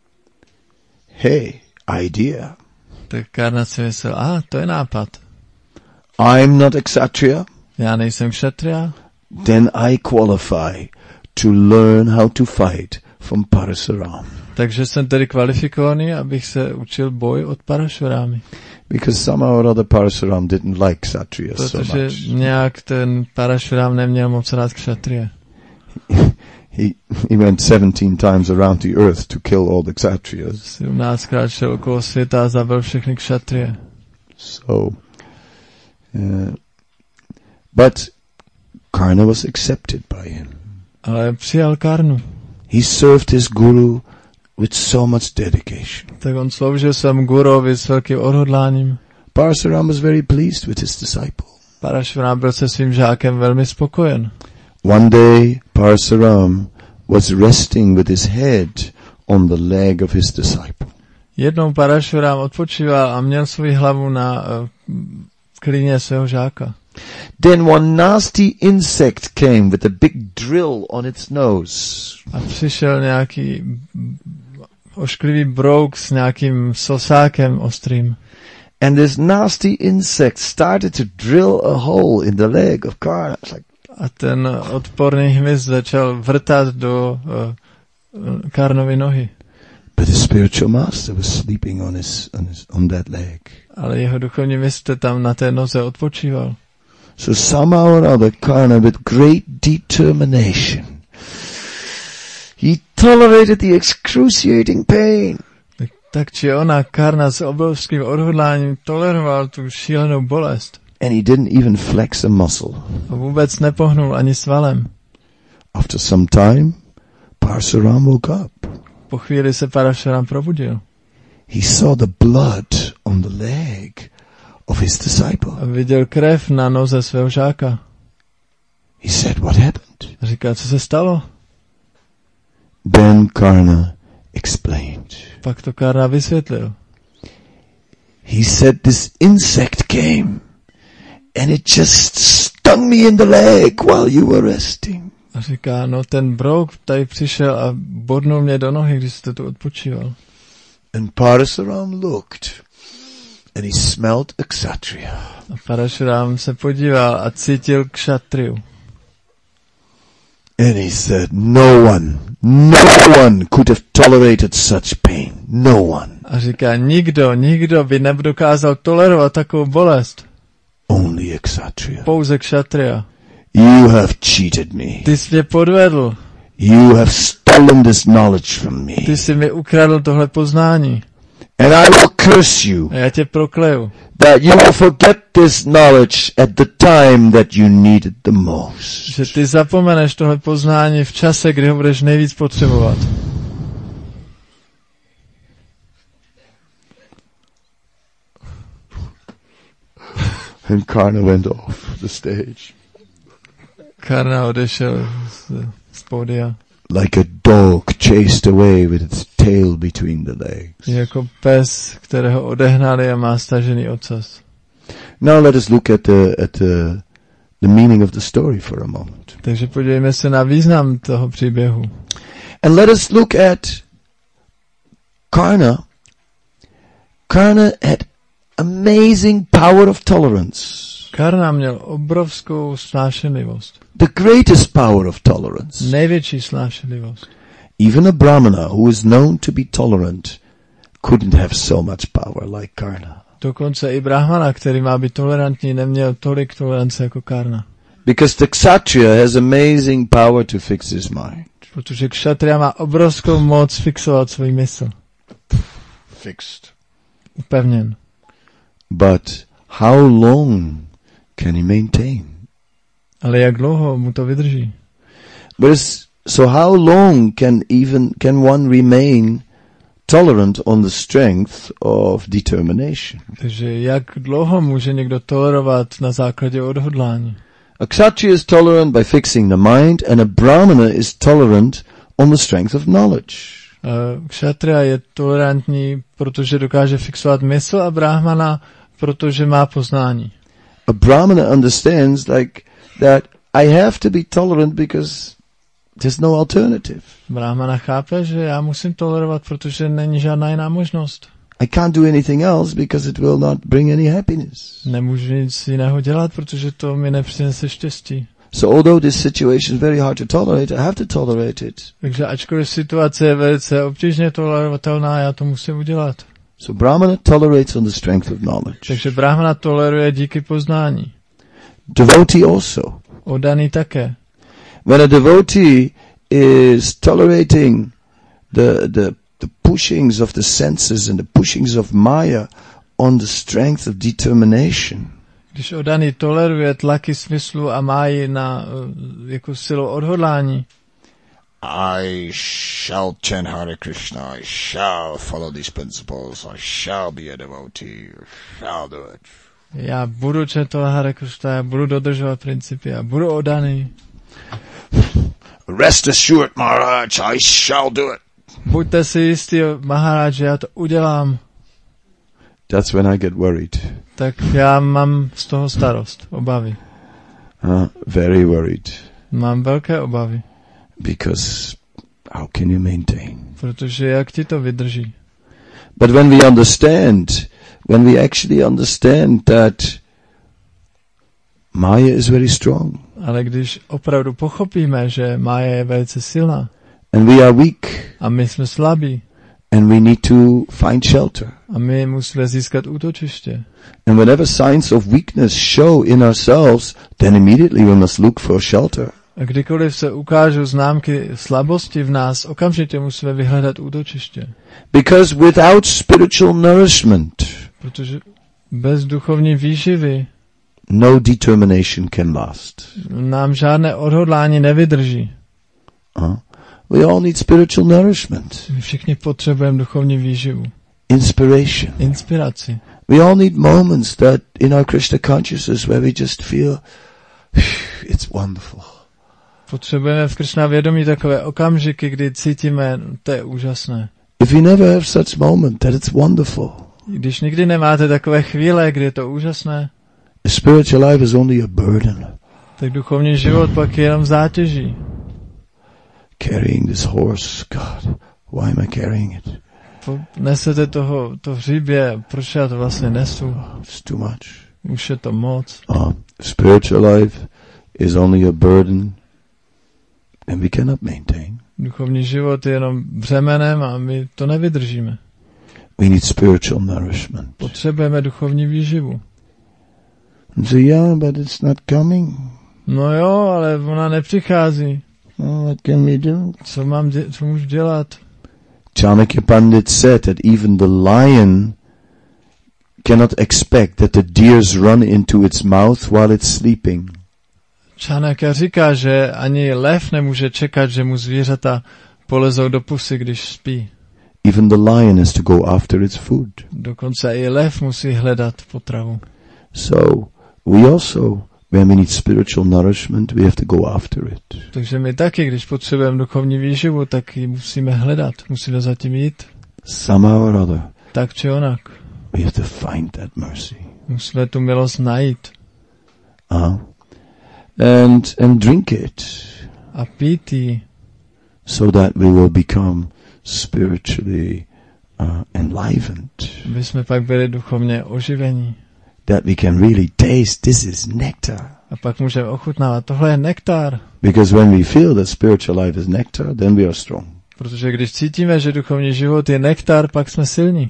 hey, idea. Tak Karna si myslel, a to je nápad. I'm not a kshatriya. Já nejsem kšatria. Then I qualify to learn how to fight from Parasuram. Takže jsem tedy kvalifikovaný, abych se učil boj od Parashurámy. Because somehow or other Parasuram didn't like kshatriyas so much. Protože nějak ten Parashurám neměl moc rád kšatrie. He he went seventeen times around the earth to kill all the kshatriyas. sedmnáctkrát šel okolo světa a zabil všechny kšatrie. So, uh, but Karna was accepted by him. Ale přijal Karnu. He served his guru with so much dedication. Tak on sloužil svému gurovi s velkým odhodláním. Parasuram was very pleased with his disciple. Parashurám byl se svým žákem velmi spokojen. One day, Parasuram was resting with his head on the leg of his disciple. Jednou Parashurám odpočíval a měl svou hlavu na uh, klíně svého žáka. Then one nasty insect came with a big drill on its nose. A přišel nějaký ošklivý brouk s nějakým sosákem ostrým. And this nasty insect started to drill a hole in the leg of Karna. It's like, a ten odporný hmyz začal vrtat do uh, Karnovy nohy. but the spiritual master was sleeping on his, on his, on that leg. Ale jeho duchovní mistr tam na té noze odpočíval. So somehow or other, Karna, with great determination, he tolerated the excruciating pain. Tak, tak či ona, Karna s obrovským odhodláním toleroval tu šílenou bolest. And he didn't even flex a muscle. A vůbec nepohnul ani svalem. After some time, Parasuram woke up. Po chvíli se Parashuram probudil. He saw the blood on the leg of his disciple. A viděl krev na noze svého žáka. He said, what happened? A říkal, co se stalo? Then Karna explained. Pak to Karna vysvětlil. He said, this insect came and it just stung me in the leg while you were resting. A říká, no ten brouk tady přišel a bodnul mě do nohy, když jste tu odpočíval. And Parasuram looked and he smelled a kshatriya. A Parashuram se podíval a cítil kšatriu. And he said, no one, no one could have tolerated such pain. No one. A říká, nikdo, nikdo by nedokázal tolerovat takovou bolest. Only a kshatriya. Pouze kšatria. You have cheated me. Ty jsi mě podvedl. You have stolen this knowledge from me. Ty jsi mi ukradl tohle poznání. And I will curse you A já tě prokleju. that you will forget this knowledge at the time that you need it the most. Že ty zapomeneš tohle poznání v čase, kdy ho budeš nejvíc potřebovat. And Karna went off the stage. Karna odešel z, z pódia. Like a dog chased away with its tail between the legs. Jako pes, kterého odehnali a má stažený ocas. Now let us look at the, at the, the meaning of the story for a moment. Takže podívejme se na význam toho příběhu. And let us look at Karna. Karna had amazing power of tolerance. Karna měl obrovskou snášenlivost. The greatest power of tolerance. Největší snášenlivost. Even a Brahmana who is known to be tolerant couldn't have so much power like Karna. Dokonce i Brahmana, který má být tolerantní, neměl tolik tolerance jako Karna. Because the Kshatriya has amazing power to fix his mind. Protože Kshatriya má obrovskou moc fixovat svůj mysl. Fixed. Upevněn. But how long can he maintain? Ale jak dlouho mu to vydrží? But so how long can even can one remain tolerant on the strength of determination? Takže jak dlouho může někdo tolerovat na základě odhodlání? A Kshatriya is tolerant by fixing the mind, and a Brahmana is tolerant on the strength of knowledge. Uh, Kshatriya je tolerantní, protože dokáže fixovat mysl, a Brahmana, protože má poznání. A Brahmana understands like that I have to be tolerant because there's no alternative. Brahmana chápe, že já musím tolerovat, protože není žádná jiná možnost. I can't do anything else because it will not bring any happiness. Nemůžu nic jiného dělat, protože to mi nepřinese štěstí. So although this situation is very hard to tolerate, I have to tolerate it. Takže ačkoliv situace je velice obtížně tolerovatelná, já to musím udělat. So Brahmana tolerates on the strength of knowledge. Takže Brahmana toleruje díky poznání. Devotee also. Oddaný také. When a devotee is tolerating the, the, the pushings of the senses and the pushings of Maya on the strength of determination, když oddaný toleruje tlaky smyslu a máji na jako silu odhodlání, I shall chant Hare Krishna, I shall follow these principles, I shall be a devotee, I shall do it. Já budu četovat Hare Krishna, já budu dodržovat principy, já budu oddaný. Rest assured, Maharaj, I shall do it. Buďte si jistý, Maharaj, že já to udělám. That's when I get worried. Tak já mám z toho starost, obavy. Uh, very worried. Mám velké obavy. Because how can you maintain? Protože jak ti to vydrží? But when we understand, when we actually understand that Maya is very strong. Ale když opravdu pochopíme, že Maya je velice silná. And we are weak. A my jsme slabí. And we need to find shelter. A my musíme získat útočiště. And whenever signs of weakness show in ourselves, then immediately we must look for shelter. A kdykoliv se ukážou známky slabosti v nás, okamžitě musíme vyhledat útočiště. Because without spiritual nourishment, protože bez duchovní výživy no determination can last. Nám žádné odhodlání nevydrží. Uh, we all need spiritual nourishment. My všichni potřebujeme duchovní výživu. Inspiration. Inspiraci. We all need moments that in our Krishna consciousness where we just feel it's wonderful. Potřebujeme v Krishna vědomí takové okamžiky, kdy cítíme, to je úžasné. If you never have such moment that it's wonderful. Když nikdy nemáte takové chvíle, kdy je to úžasné, a spiritual life is only a burden. Tak duchovní život pak je jenom zátěží. Carrying this horse, God, why am I carrying it? Nesete toho, to hříbě, proč já to vlastně nesu? It's too much. Už je to moc. Uh, spiritual life is only a burden and we cannot maintain. Duchovní život je jenom břemenem a my to nevydržíme. We need spiritual nourishment. Potřebujeme duchovní výživu. So yeah, but it's not coming. No jo, ale ona nepřichází. Oh, what can we do? Co mám dě- co můžu dělat? Chanakya Pandit said that even the lion cannot expect that the deers run into its mouth while it's sleeping. Chanakya říká, že ani lev nemůže čekat, že mu zvířata polezou do pusy, když spí. Even the lion has to go after its food. Dokonce i lev musí hledat potravu. So we also, when we need spiritual nourishment, we have to go after it. Takže my taky, když potřebujeme duchovní výživu, tak ji musíme hledat, musíme zatím jít. Somehow or other. Tak či onak. We have to find that mercy. Musíme tu milost najít. Uh, and and drink it. A pít ji. So that we will become spiritually uh, enlivened. Aby jsme pak byli duchovně oživení. That we can really taste this is nectar. A pak můžeme ochutnávat, tohle je nektar. Because when we feel that spiritual life is nectar, then we are strong. Protože když cítíme, že duchovní život je nektar, pak jsme silní.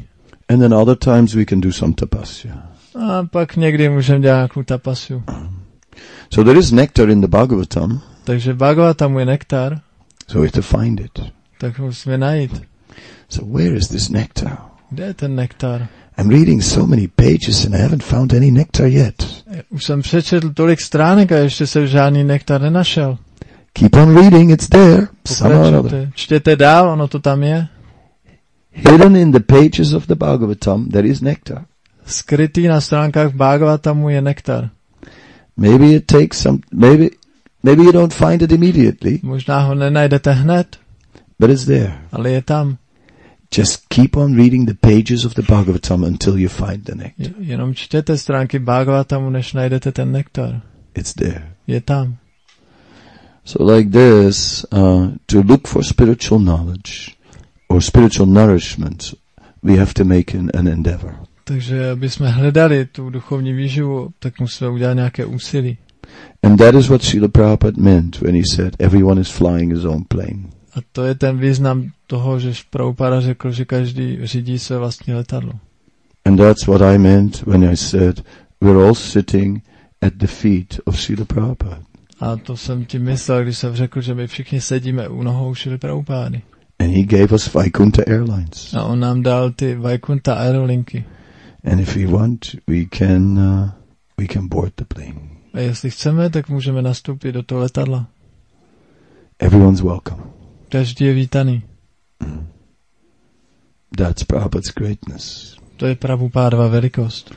And then other times we can do some tapasya. A pak někdy můžeme dělat nějakou tapasyu. So there is nectar in the Bhagavatam. Takže v Bhagavatamu je nektar. So we have to find it. Tak musíme najít. So where is this nectar? Kde je ten nektar? I'm reading so many pages and I haven't found any nectar yet. Už jsem přečetl tolik stránek a ještě jsem žádný nektar nenašel. Keep on reading, it's there. Pokračujte. Čtěte dál, ono to tam je. Hidden in the pages of the Bhagavatam, there is nectar. Skrytý na stránkách Bhagavatamu je nektar. Maybe it takes some, maybe, maybe you don't find it immediately. Možná ho nenajdete hned, but it's there. Ale je tam. Just keep on reading the pages of the Bhagavatam until you find the nectar. Jenom čtěte stránky Bhagavatamu, než najdete ten nektar. It's there. Je tam. So like this, uh, to look for spiritual knowledge or spiritual nourishment, we have to make an, an endeavor. Takže aby jsme hledali tu duchovní výživu, tak musíme udělat nějaké úsilí. And that is what Srila Prabhupada meant when he said everyone is flying his own plane. A to je ten význam toho, že Prabhupada řekl, že každý řídí své vlastní letadlo. And that's what I meant when I said we're all sitting at the feet of Srila Prabhupada. A to jsem tím myslel, když jsem řekl, že my všichni sedíme u nohou Srily Prabhupády. And he gave us Vaikuntha Airlines. A on nám dal ty Vaikuntha aerolinky. And if we want, we can uh, we can board the plane. A jestli chceme, tak můžeme nastoupit do toho letadla. Everyone's welcome. Každý je vítaný. Mm. That's Prabhupada's greatness. To je Prabhupádova velikost.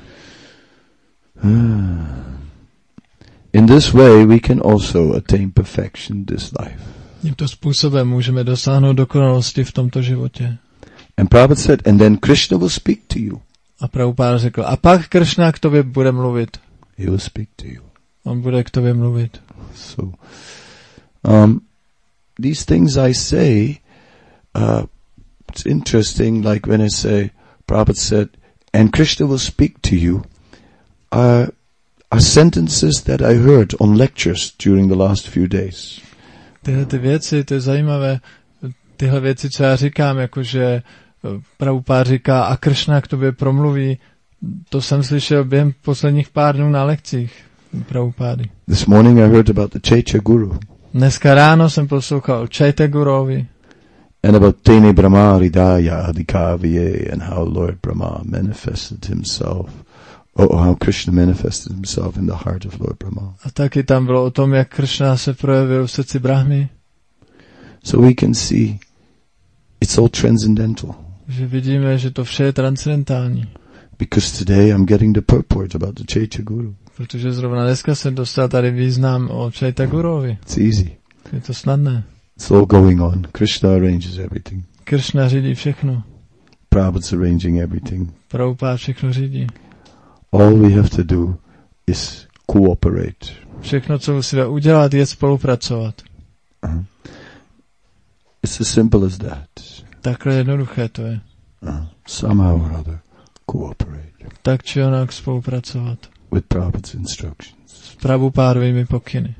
In this way we can also attain perfection this life. Tímto způsobem můžeme dosáhnout dokonalosti v tomto životě. And Prabhupada said, and then Krishna will speak to you. A Prabhupada řekl, a pak Krishna k tobě bude mluvit. He will speak to you. On bude k tobě mluvit. So, um, these things I say, uh, it's interesting, like when I say, Prabhupada said, and Krishna will speak to you, are, are sentences that I heard on lectures during the last few days. Tyhle ty věci, to je zajímavé, tyhle věci, co já říkám, jakože Prabhupád říká a Krishna k tobě promluví, to jsem slyšel během posledních pár dnů na lekcích Prabhupády. This morning I heard about the Chaitya Guru. Dneska ráno jsem poslouchal o Chaitya Gurovi. And about Tene Brahma Hridaya Adhikavye and how Lord Brahma manifested himself. Oh, how Krishna manifested himself in the heart of Lord Brahma. A taky tam bylo o tom, jak Krishna se projevil v srdci Brahmy. So we can see it's all transcendental. Že vidíme, že to vše je transcendentální. Because today I'm getting the purport about the Chaitya Guru. Protože zrovna dneska jsem dostal tady význam o Chaitya Gurovi. It's easy. Je to snadné. It's all going on. Krishna arranges everything. Krishna řídí všechno. Prabhupada's arranging everything. Prabhupada všechno řídí. All we have to do is cooperate. Všechno, co musíme udělat, je spolupracovat. Uh-huh. It's as simple as that. Takhle jednoduché to je. Uh-huh. Somehow or other, cooperate. Tak či onak spolupracovat. With Prabhupada's instructions. S Prabhupádovými pokyny.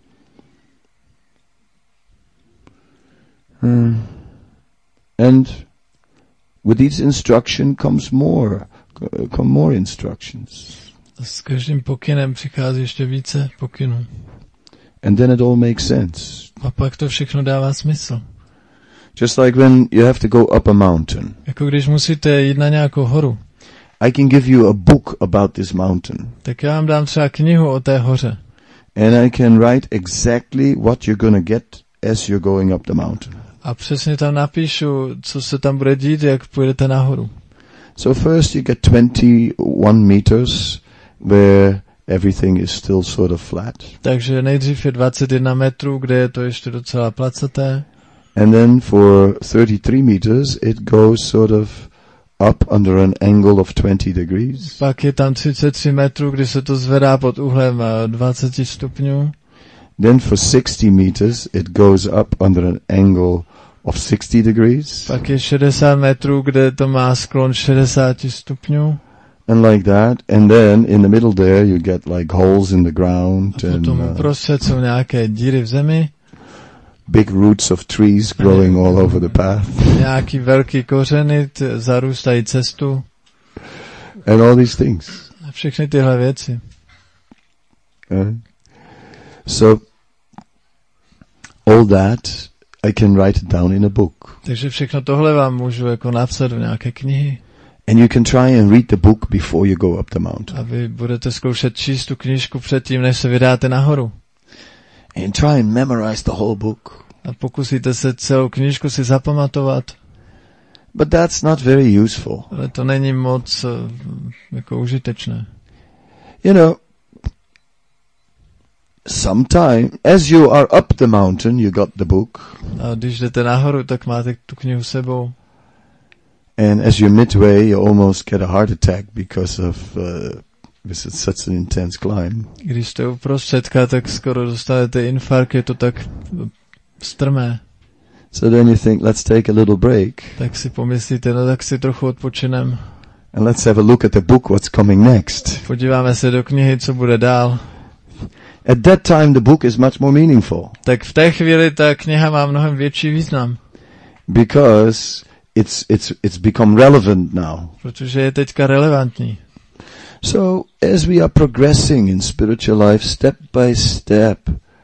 Hmm. And with each instruction comes more, come more instructions. A s každým pokynem přichází ještě více pokynů. And then it all makes sense. A pak to všechno dává smysl. Just like when you have to go up a mountain. Jako když musíte jít na nějakou horu. I can give you a book about this mountain. Tak já vám dám třeba knihu o té hoře. And I can write exactly what you're going to get as you're going up the mountain. A přesně tam napíšu, co se tam bude dít, jak půjdete nahoru. So first you get twenty-one meters where everything is still sort of flat. Takže nejdřív je dvacet jedna metrů, kde je to ještě docela placaté. And then for thirty-three meters it goes sort of up under an angle of twenty degrees. Pak je tam třicet tři metrů, kdy se to zvedá pod úhlem dvacet stupňů. Then for sixty meters it goes up under an angle of sixty degrees. Pak je šedesát metrů, kde to má sklon šedesát stupňů. And like that, and then in the middle there you get like holes in the ground. A potom and, uh, uprostřed jsou nějaké díry v zemi. Big roots of trees growing all over the path. Nějaký velký kořeny t- zarůstají cestu. And all these things. A všechny tyhle věci. Uh, so, all that I can write it down in a book. Takže všechno tohle vám můžu jako napsat do nějaké knihy. And you can try and read the book before you go up the mountain. A vy budete zkoušet číst tu knížku předtím, než se vydáte nahoru. And try and memorize the whole book. A pokusíte se celou knížku si zapamatovat. But that's not very useful. Ale to není moc jako užitečné. You know, sometime, as you are up the mountain, you got the book. A když jdete nahoru, tak máte tu knihu sebou. And as you're midway, you almost get a heart attack because of uh, this is such an intense climb. Když jste uprostředka, tak skoro dostanete infarkt, je to tak strmé. So then you think, let's take a little break. Tak si pomyslíte, no tak si trochu odpočinem. And let's have a look at the book, what's coming next. Podíváme se do knihy, co bude dál. At that time, the book is much more meaningful. Tak v té chvíli ta kniha má mnohem větší význam. Because it's, it's, it's become relevant now. Protože je teďka relevantní. So, as we are progressing in spiritual life, step by step,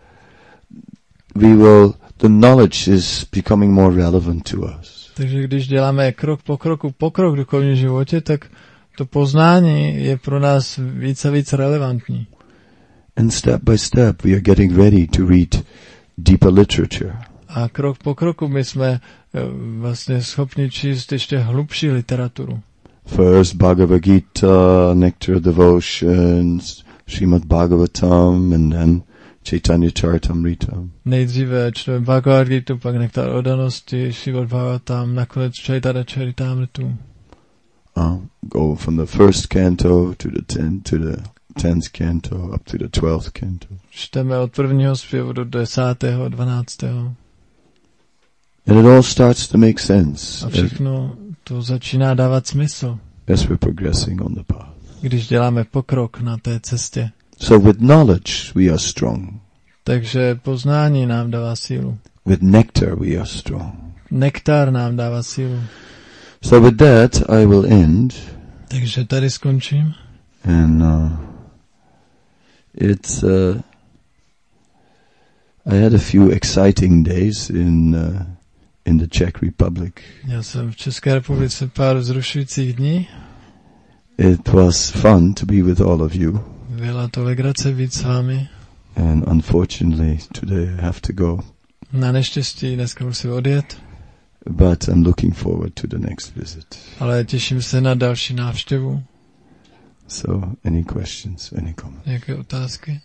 we will, the knowledge is becoming more relevant to us. Takže když děláme krok po kroku, pokrok v duchovním životě, tak to poznání je pro nás víc a víc relevantní. And step by step, we are getting ready to read deeper literature. A krok po kroku my jsme vlastně schopni číst ještě hlubší literaturu. First Bhagavad Gita, Nectar of Devotions, Srimad Bhagavatam, and then Chaitanya Charitamrita. Nejdříve čteme Bhagavad Gita, pak Nektar oddanosti, Srimad Bhagavatam, nakonec Chaitanya Charitamritu. Uh, go from the first canto to the ten, to the tenth canto up to the twelfth canto. Čteme od prvního zpěvu do desátého, dvanáctého. And it all starts to make sense. A všechno to začíná dávat smysl. As we're progressing on the path. Když děláme pokrok na té cestě. So with knowledge we are strong. Takže poznání nám dává sílu. With nectar we are strong. Nektar nám dává sílu. So with that I will end. Takže tady skončím. And uh, it's uh, I had a few exciting days in uh, in the Czech Republic. Já jsem v České republice pár vzrušujících dní. It was fun to be with all of you. Byla to legrace být s vámi. And unfortunately today I have to go. Na neštěstí dneska musím odjet. But I'm looking forward to the next visit. Ale těším se na další návštěvu. So, any questions, any comments? Nějaké otázky?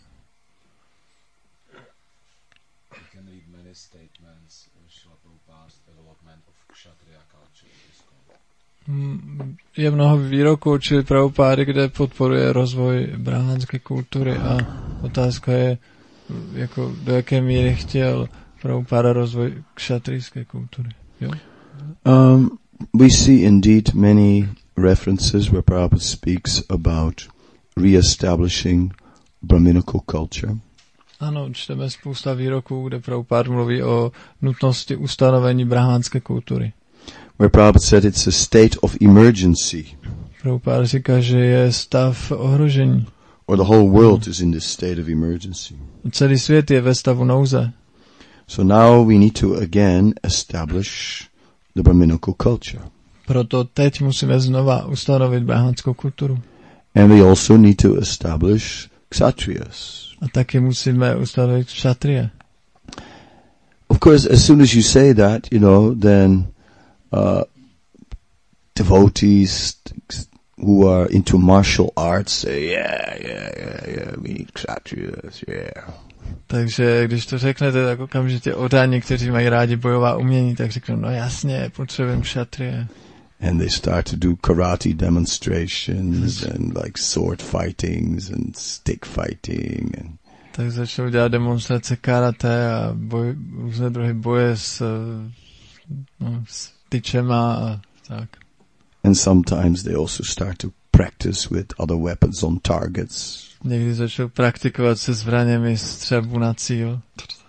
Je mnoho výroků, čili Prabhupády, kde podporuje rozvoj brahmanské kultury a otázka je, jako do jaké míry chtěl Prabhupáda rozvoj kšatrijské kultury. Jo? Um, we see indeed many references where Prabhupada speaks about re-establishing Brahminical culture. Ano, čteme spousta výroků, kde Prabhupád mluví o nutnosti ustanovení brahmanské kultury. Where Prabhupada said it's a state of emergency. Prabhupád říká, že je stav ohrožení. Or the whole world is in this state of emergency. Celý svět je ve stavu nouze. So now we need to again establish the Brahminical culture. Proto teď musíme znova ustanovit brahmanskou kulturu. And we also need to establish kshatriyas. A taky musíme ustanovit kshatriye. Of course, as soon as you say that, you know, then uh, devotees who are into martial arts say, yeah, yeah, yeah, yeah, we need kshatriyas, yeah. Takže když to řeknete, tak okamžitě odáni, kteří mají rádi bojová umění, tak řeknou, no jasně, potřebujeme kshatriye. And they start to do karate demonstrations and like sword fightings and stick fighting. And tak začnou dělat demonstrace karate a boj, různé druhy boje s, no, s tyčema a tak. And sometimes they also start to practice with other weapons on targets. Někdy začnou praktikovat se zbraněmi střelbu na cíl.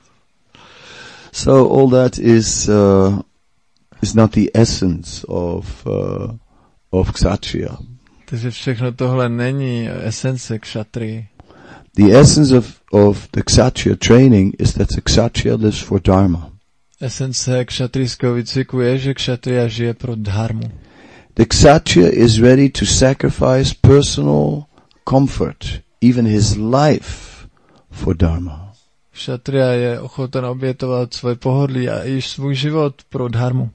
So all that is uh, is not the essence of uh, of kshatriya. Takže všechno tohle není esence kšatry. The essence of, of the Kshatriya training is that the Kshatriya lives for Dharma. Esence kšatrijského výcviku je, že kšatriya žije pro dharmu. The Kshatriya is ready to sacrifice personal comfort, even his life, for Dharma. Kšatriya je ochoten obětovat svoje pohodlí a i svůj život pro dharmu.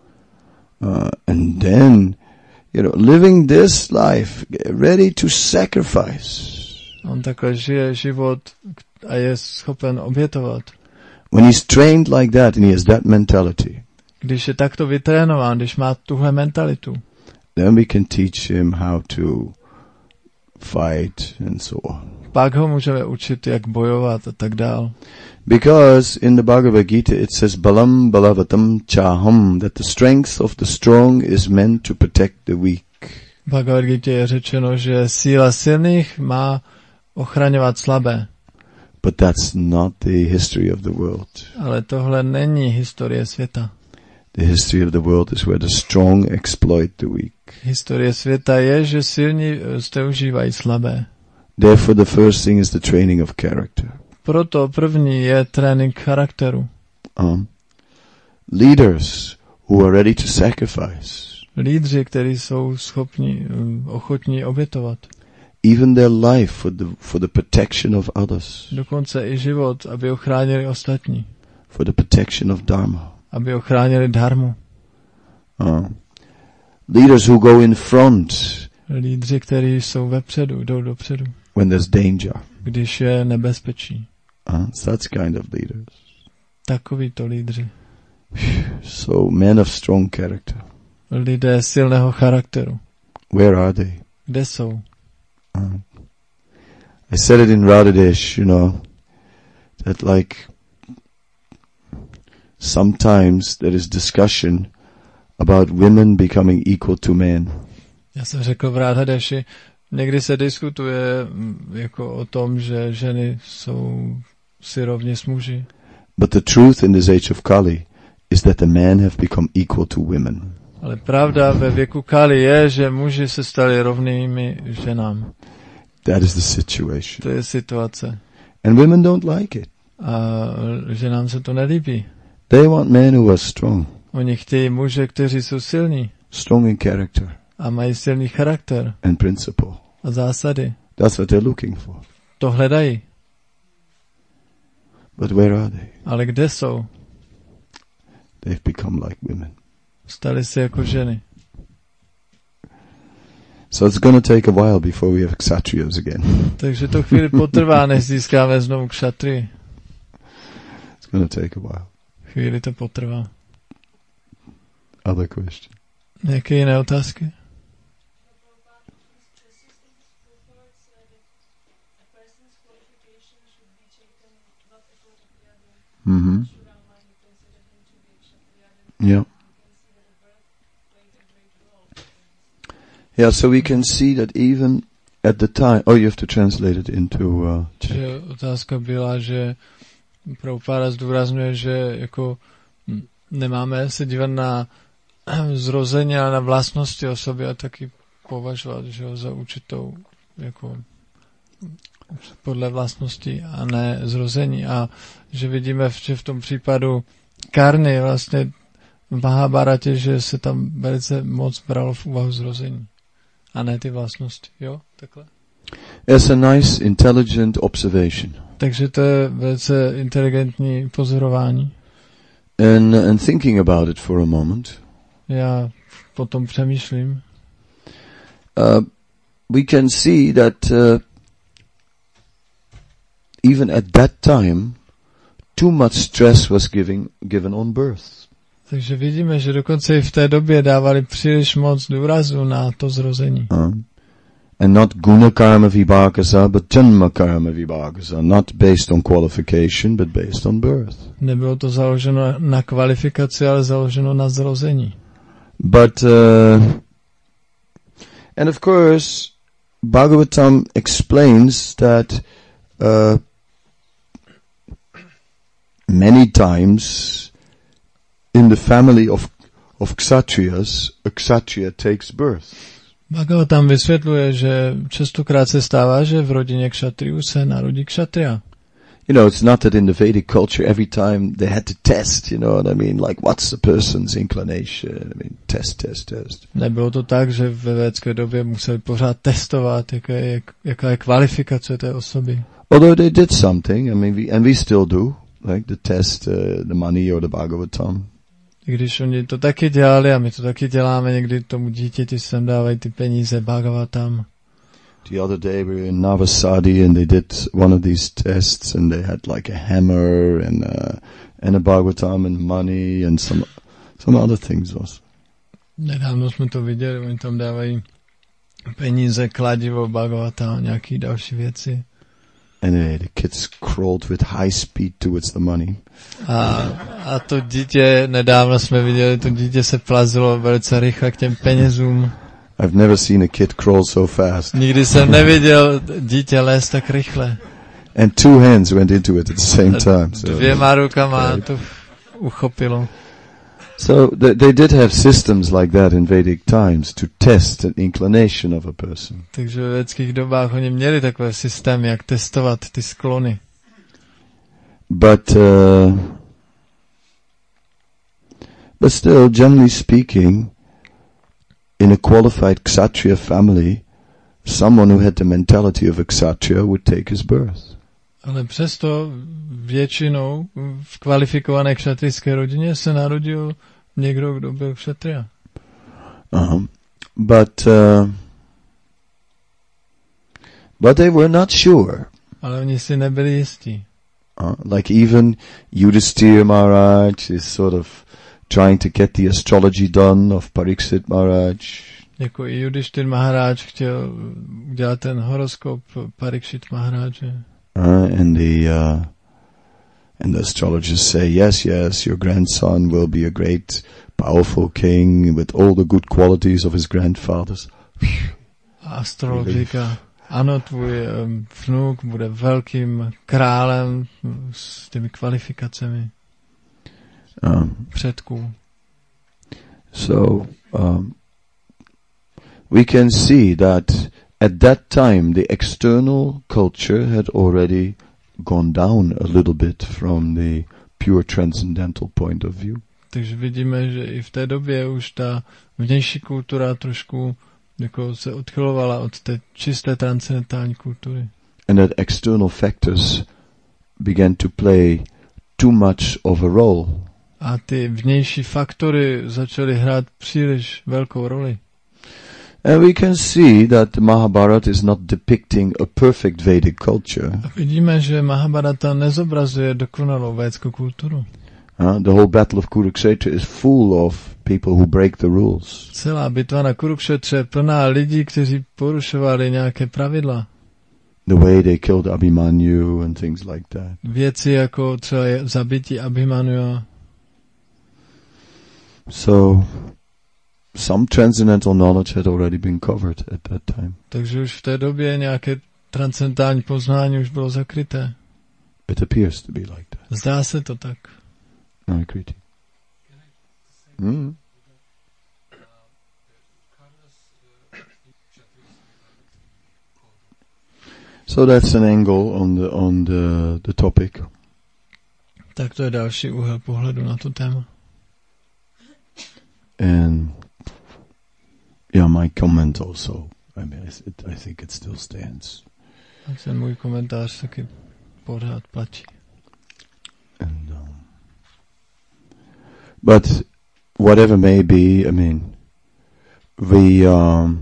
Uh, and then, you know, living this life, ready to sacrifice. On takhle žije život a je schopen obětovat. When he's trained like that and he has that mentality, Když je takto vytrénován, když má tuhle mentalitu, then we can teach him how to fight and so on. pak ho můžeme učit, jak bojovat a tak dál. Because in the Bhagavad Gita it says balam balavatam chaham, that the strength of the strong is meant to protect the weak. V Bhagavad Gita je řečeno, že síla silných má ochraňovat slabé. But that's not the history of the world. Ale tohle není historie světa. The history of the world is where the strong exploit the weak. Historie světa je, že silní zneužívají slabé. Therefore the first thing is the training of character. Proto první je trénink charakteru. Um, leaders who are ready to sacrifice. Lídři, kteří jsou schopni, ochotní obětovat. Even their life for the, for the protection of others. Dokonce i život, aby ochránili ostatní. For the protection of Dharma. Aby ochránili dharmu. Uh, leaders who go in front. Lídři, kteří jsou vepředu, jdou dopředu. When there's danger. Když je nebezpečí. Uh, such kind of leaders. Takovýto lídři. So men of strong character. Lidé silného charakteru. Where are they? Kde jsou? Uh, I said it in Radhadesh, you know, that like sometimes there is discussion about women becoming equal to men. Já jsem řekl v Radhadeši, někdy se diskutuje jako o tom, že ženy jsou si rovně s muži. But the truth in this age of Kali is that the men have become equal to women. Ale pravda ve věku Kali je, že muži se stali rovnými ženám. That is the situation. To je situace. And women don't like it. A ženám se to nelíbí. They want men who are strong. Oni chtějí muže, kteří jsou silní. Strong in character. A mají silný charakter. And principle. A zásady. That's what they're looking for. To hledají. But where are they? Ale kde jsou? They've become like women. Stali se jako ženy. So it's going to take a while before we have kshatriyas again. Takže to chvíli potrvá, než získáme znovu kšatry. It's going to take a while. Chvíli to potrvá. Other question. Jaké jiné otázky? Mm-hmm. Yeah. Yeah, so we can see that even at the time, oh, you have to translate it into uh, Czech. Že otázka byla, že Prabhupáda zdůrazňuje, že jako nemáme se dívat na zrození, ale na vlastnosti osoby a taky považovat, že ho za určitou jako podle vlastnosti a ne zrození. A že vidíme, že v tom případu Karny vlastně v Mahabharatě, že se tam velice moc bralo v úvahu zrození a ne ty vlastnosti. Jo? Takhle. It's a nice, intelligent observation. Takže to je velice inteligentní pozorování. And, and thinking about it for a moment. Já potom přemýšlím. Uh, we can see that uh, even at that time, too much stress was giving, given on birth. Takže vidíme, že dokonce i v té době dávali příliš moc důrazu na to zrození. Uh, and not guna karma vibhagasa, but janma karma vibhagasa, not based on qualification, but based on birth. Nebylo to založeno na kvalifikaci, ale založeno na zrození. But, uh, and of course, Bhagavatam explains that uh, many times in the family of, of Kshatriyas, a Kshatriya takes birth. Bhagavatam vysvětluje, že častokrát se stává, že v rodině kšatriů se narodí kšatria. You know, it's not that in the Vedic culture every time they had to test, you know what I mean? Like, what's the person's inclination? I mean, test, test, test. Nebylo to tak, že ve védské době museli pořád testovat, jaká je, jaká je kvalifikace té osoby. Although they did something, I mean, we, and we still do, like the test, uh, the money or the Bhagavatam. I když oni to taky dělali a my to taky děláme, někdy tomu dítěti sem dávají ty peníze, Bhagavatam. The other day we were in Navasadi and they did one of these tests and they had like a hammer and uh, and a Bhagavatam and money and some some other things also. Nedávno jsme to viděli, oni tam dávají peníze, kladivo, Bhagavatam, nějaký další věci. Anyway, the kids crawled with high speed towards the money. A, a to dítě, nedávno jsme viděli, to dítě se plazilo velice rychle k těm penězům. I've never seen a kid crawl so fast. Nikdy jsem neviděl dítě lézt tak rychle. And two hands went into it at the same time. So Dvěma rukama to uchopilo. So they, they did have systems like that in Vedic times to test an inclination of a person. Takže ve védských dobách oni měli takové systémy, jak testovat ty sklony. But uh, but still, generally speaking, in a qualified Kshatriya family, someone who had the mentality of a Kshatriya would take his birth. Ale přesto většinou v kvalifikované kšatrické rodině se narodil někdo, kdo byl kšatriya. Um, but uh, but they were not sure. Ale oni si nebyli jistí. Uh, like even Yudhisthira Maharaj is sort of trying to get the astrology done of Pariksit Maharaj. Jako i Yudhishthir Maharaj chtěl udělat ten horoskop Pariksit Maharáže. Uh, and the uh, and the astrologers say, yes, yes, your grandson will be a great, powerful king with all the good qualities of his grandfathers. A astrolog říká, ano, tvůj um, vnuk bude velkým králem s těmi kvalifikacemi um, předků. So um, we can see that at that time the external culture had already gone down a little bit from the pure transcendental point of view. Takže vidíme, že i v té době už ta vnější kultura trošku jako se odchylovala od té čisté transcendentální kultury. And that external factors began to play too much of a role. A ty vnější faktory začaly hrát příliš velkou roli. And we can see that the Mahabharata is not depicting a perfect Vedic culture. A vidíme, že Mahabharata nezobrazuje dokonalou védskou kulturu. Uh, the whole battle of Kurukshetra is full of people who break the rules. Celá bitva na Kurukšetře je plná lidí, kteří porušovali nějaké pravidla. The way they killed Abhimanyu and things like that. Věci jako třeba zabití Abhimanyu. So some transcendental knowledge had already been covered at that time. Takže už v té době nějaké transcendentální poznání už bylo zakryté. It appears to be like that. Zdá se to tak. No, Kriti. Mm. So that's an angle on the on the the topic. Tak to je další úhel pohledu na to téma. And yeah, my comment also. I mean, it, I think it still stands. A ten můj komentář taky pořád platí. And um, but whatever may be, I mean, we um,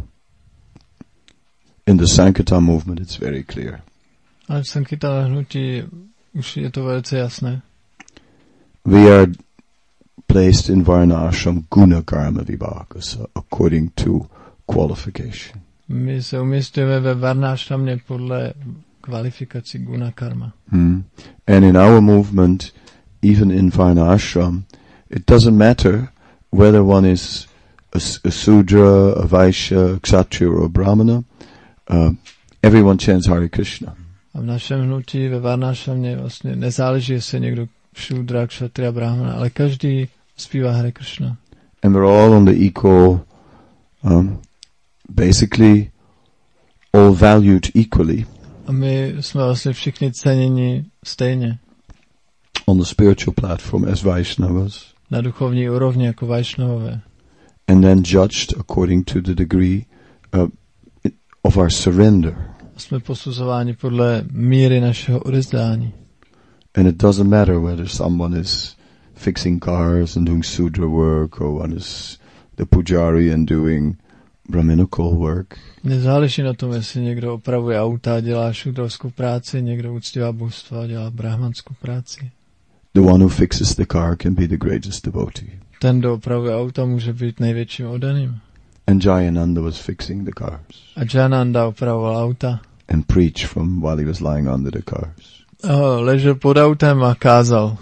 in the Sankirtan movement, it's very clear. Ale v Sankirtan hnutí už je to velice jasné. We are placed in Varna Ashram Guna Karma Vibhaka, so according to qualification. My se umístujeme ve Varnášramě podle kvalifikací Guna Karma. Hmm. And in our movement, even in Varna Ashram, it doesn't matter whether one is a, a Sudra, a Vaishya, a Kshatriya or a Brahmana, uh, everyone chants Hare Krishna. A v našem hnutí ve Varnášramě vlastně nezáleží, jestli někdo Šudra, Kshatriya, Brahmana, ale každý zpívá Hare Krishna. And we're all on the equal um, basically all valued equally. A my jsme vlastně všichni ceněni stejně. On the spiritual platform as Vaishnavas. Na duchovní úrovni jako Vaishnavové. And then judged according to the degree uh, of our surrender. Jsme posuzováni podle míry našeho odevzdání. And it doesn't matter whether someone is fixing cars and doing sudra work, or one is the pujari and doing brahminical work. Nezáleží na tom, jestli někdo opravuje auta, dělá šudrovskou práci, někdo uctívá božstva a dělá brahmanskou práci. The one who fixes the car can be the greatest devotee. Ten, kdo opravuje auta, může být největším oddaným. And Jayananda was fixing the cars. A Jayananda opravoval auta. And preached from while he was lying under the cars. Oh, ležel pod autem a kázal.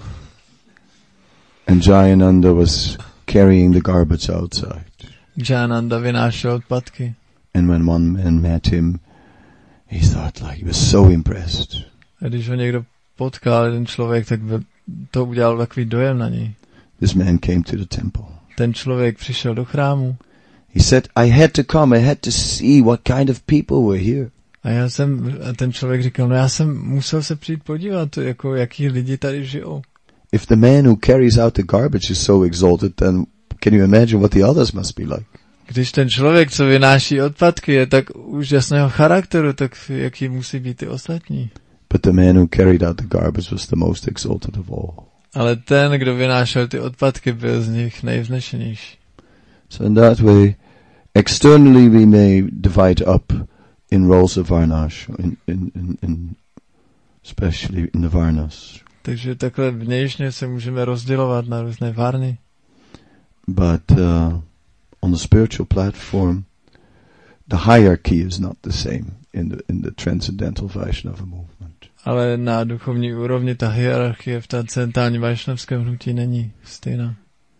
And Jayananda was carrying the garbage outside. Jayananda vynášel odpadky. And when one man met him, he thought like he was so impressed. A když ho někdo potkal, jeden člověk, tak to udělal takový dojem na něj. This man came to the temple. Ten člověk přišel do chrámu. He said, I had to come, I had to see what kind of people were here. A já jsem, a ten člověk říkal, no já jsem musel se přijít podívat, jako jaký lidi tady žijou. If the man who carries out the garbage is so exalted, then can you imagine what the others must be like? Když ten člověk, co vynáší odpadky, je tak úžasného charakteru, tak jaký musí být ty ostatní. But the man who carried out the garbage was the most exalted of all. Ale ten, kdo vynášel ty odpadky, byl z nich nejvznešenější. So in that way, externally we may divide up in roles of varnash, in, in, in, in especially in the varnas. Takže takhle vnějšně se můžeme rozdělovat na různé varny. But uh, on the spiritual platform, the hierarchy is not the same in the in the transcendental Vaishnava movement. Ale na duchovní úrovni ta hierarchie v transcendentálním vaishnavském hnutí není stejná.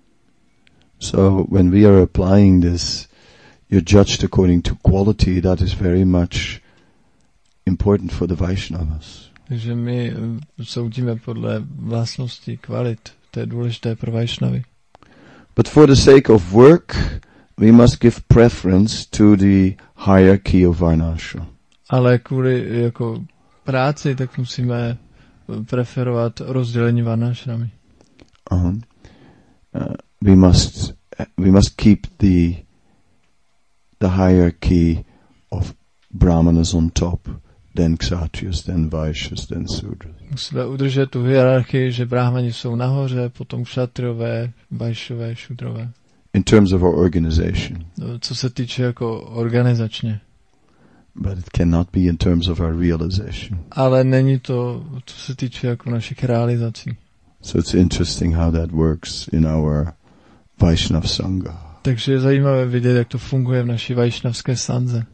So when we are applying this, you're judged according to quality. That is very much important for the Vaishnavas. Takže my soudíme podle vlastností, kvalit. To je důležité pro Vaishnavy. But for the sake of work, we must give preference to the hierarchy of Varnashram. Ale kvůli jako práci, tak musíme preferovat rozdělení varnášramy. Uh-huh. Uh, we must we must keep the the hierarchy of brahmanas on top, then kshatriyas, then vaishyas, then sudras. Musíme udržet tu hierarchii, že brahmani jsou nahoře, potom kšatriové, vaishyové, šudrové. In terms of our organization. Co se týče jako organizačně. But it cannot be in terms of our realization. Ale není to, co se týče jako našich realizací. So it's interesting how that works in our Vaishnav Sangha. Takže je zajímavé vidět, jak to funguje v naší vaishnavské sanze.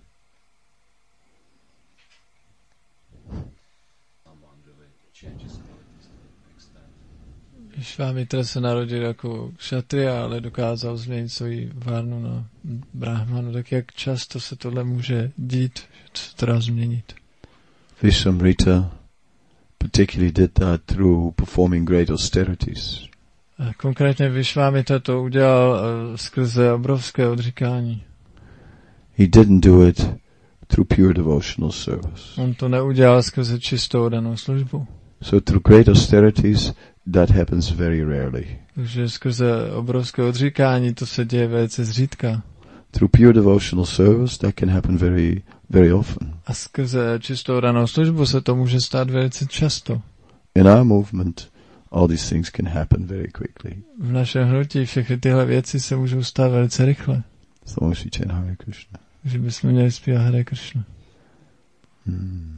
Švámitra se narodil jako kšatria, ale dokázal změnit svoji varnu na brahmanu. Tak jak často se tohle může dít, co teda změnit? Vishwamrita particularly did that through performing great austerities. A konkrétně Vishwamitra to udělal uh, skrze obrovské odříkání. He didn't do it through pure devotional service. On to neudělal skrze čistou oddanou službu. So through great austerities, that happens very rarely. Takže skrze obrovské odříkání to se děje velice zřídka. Through pure devotional service, that can happen very, very often. A skrze čistou oddanou službu se to může stát velice často. In our movement, all these things can happen very quickly. V našem hnutí všechny tyhle věci se můžou stát velice rychle. So we chant Hare Krishna. Takže bychom měli zpívat Hare Krishna. Hmm.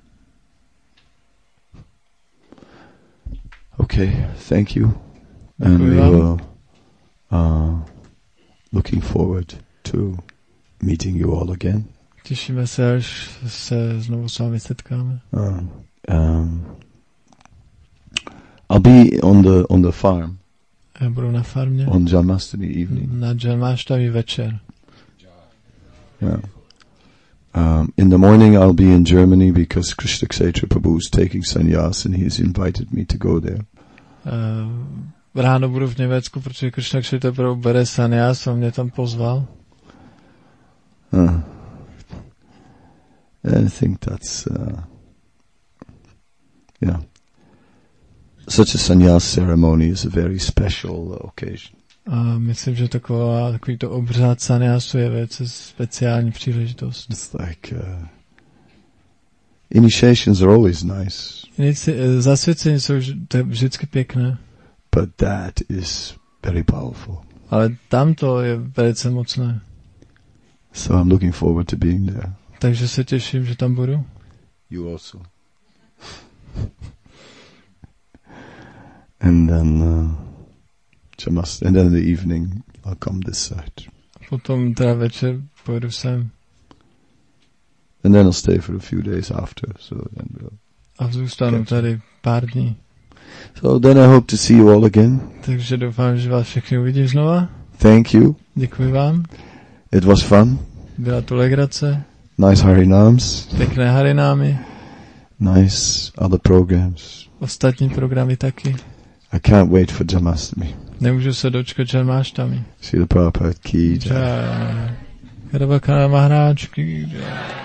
Okay, thank you. And we will uh, looking forward to meeting you all again. Těšíme se, až se znovu s vámi setkáme. Uh, um, I'll be on the on the farm. Já budu na farmě. On Janmashtami evening. Na Janmashtami večer. Yeah. Um, in the morning I'll be in Germany because Krishna Kshetra Prabhu is taking sannyas and he's invited me to go there. Uh, ráno budu v Německu, protože Krishna Kshetra Prabhu bere sannyas a mě tam pozval. Uh. And I think that's, uh, you know, such a sannyas ceremony is a very special occasion. A myslím, že taková, takový to obřad sannyásu je velice speciální příležitost. It's like, uh, initiations are always nice. Inici, zasvěcení jsou to je vždycky pěkné. But that is very powerful. Ale tamto je velice mocné. So I'm looking forward to being there. Takže se těším, že tam budu. You also. And then, uh, Chamas, and then in the evening I'll come this side. Potom teda večer pojedu sem. And then I'll stay for a few days after. So then we'll a zůstanu tady pár dní. So then I hope to see you all again. Takže doufám, že vás všechny uvidím znova. Thank you. Děkuji vám. It was fun. Byla tu legrace. Nice Harinams. Pěkné harinámy. Nice other programs. Ostatní programy taky. I can't wait for Janmashtami. Nemůžu se dočkat Janmashtami. Srila Prabhupada ki jai. Jai. Rabakana Maharaj ki jai.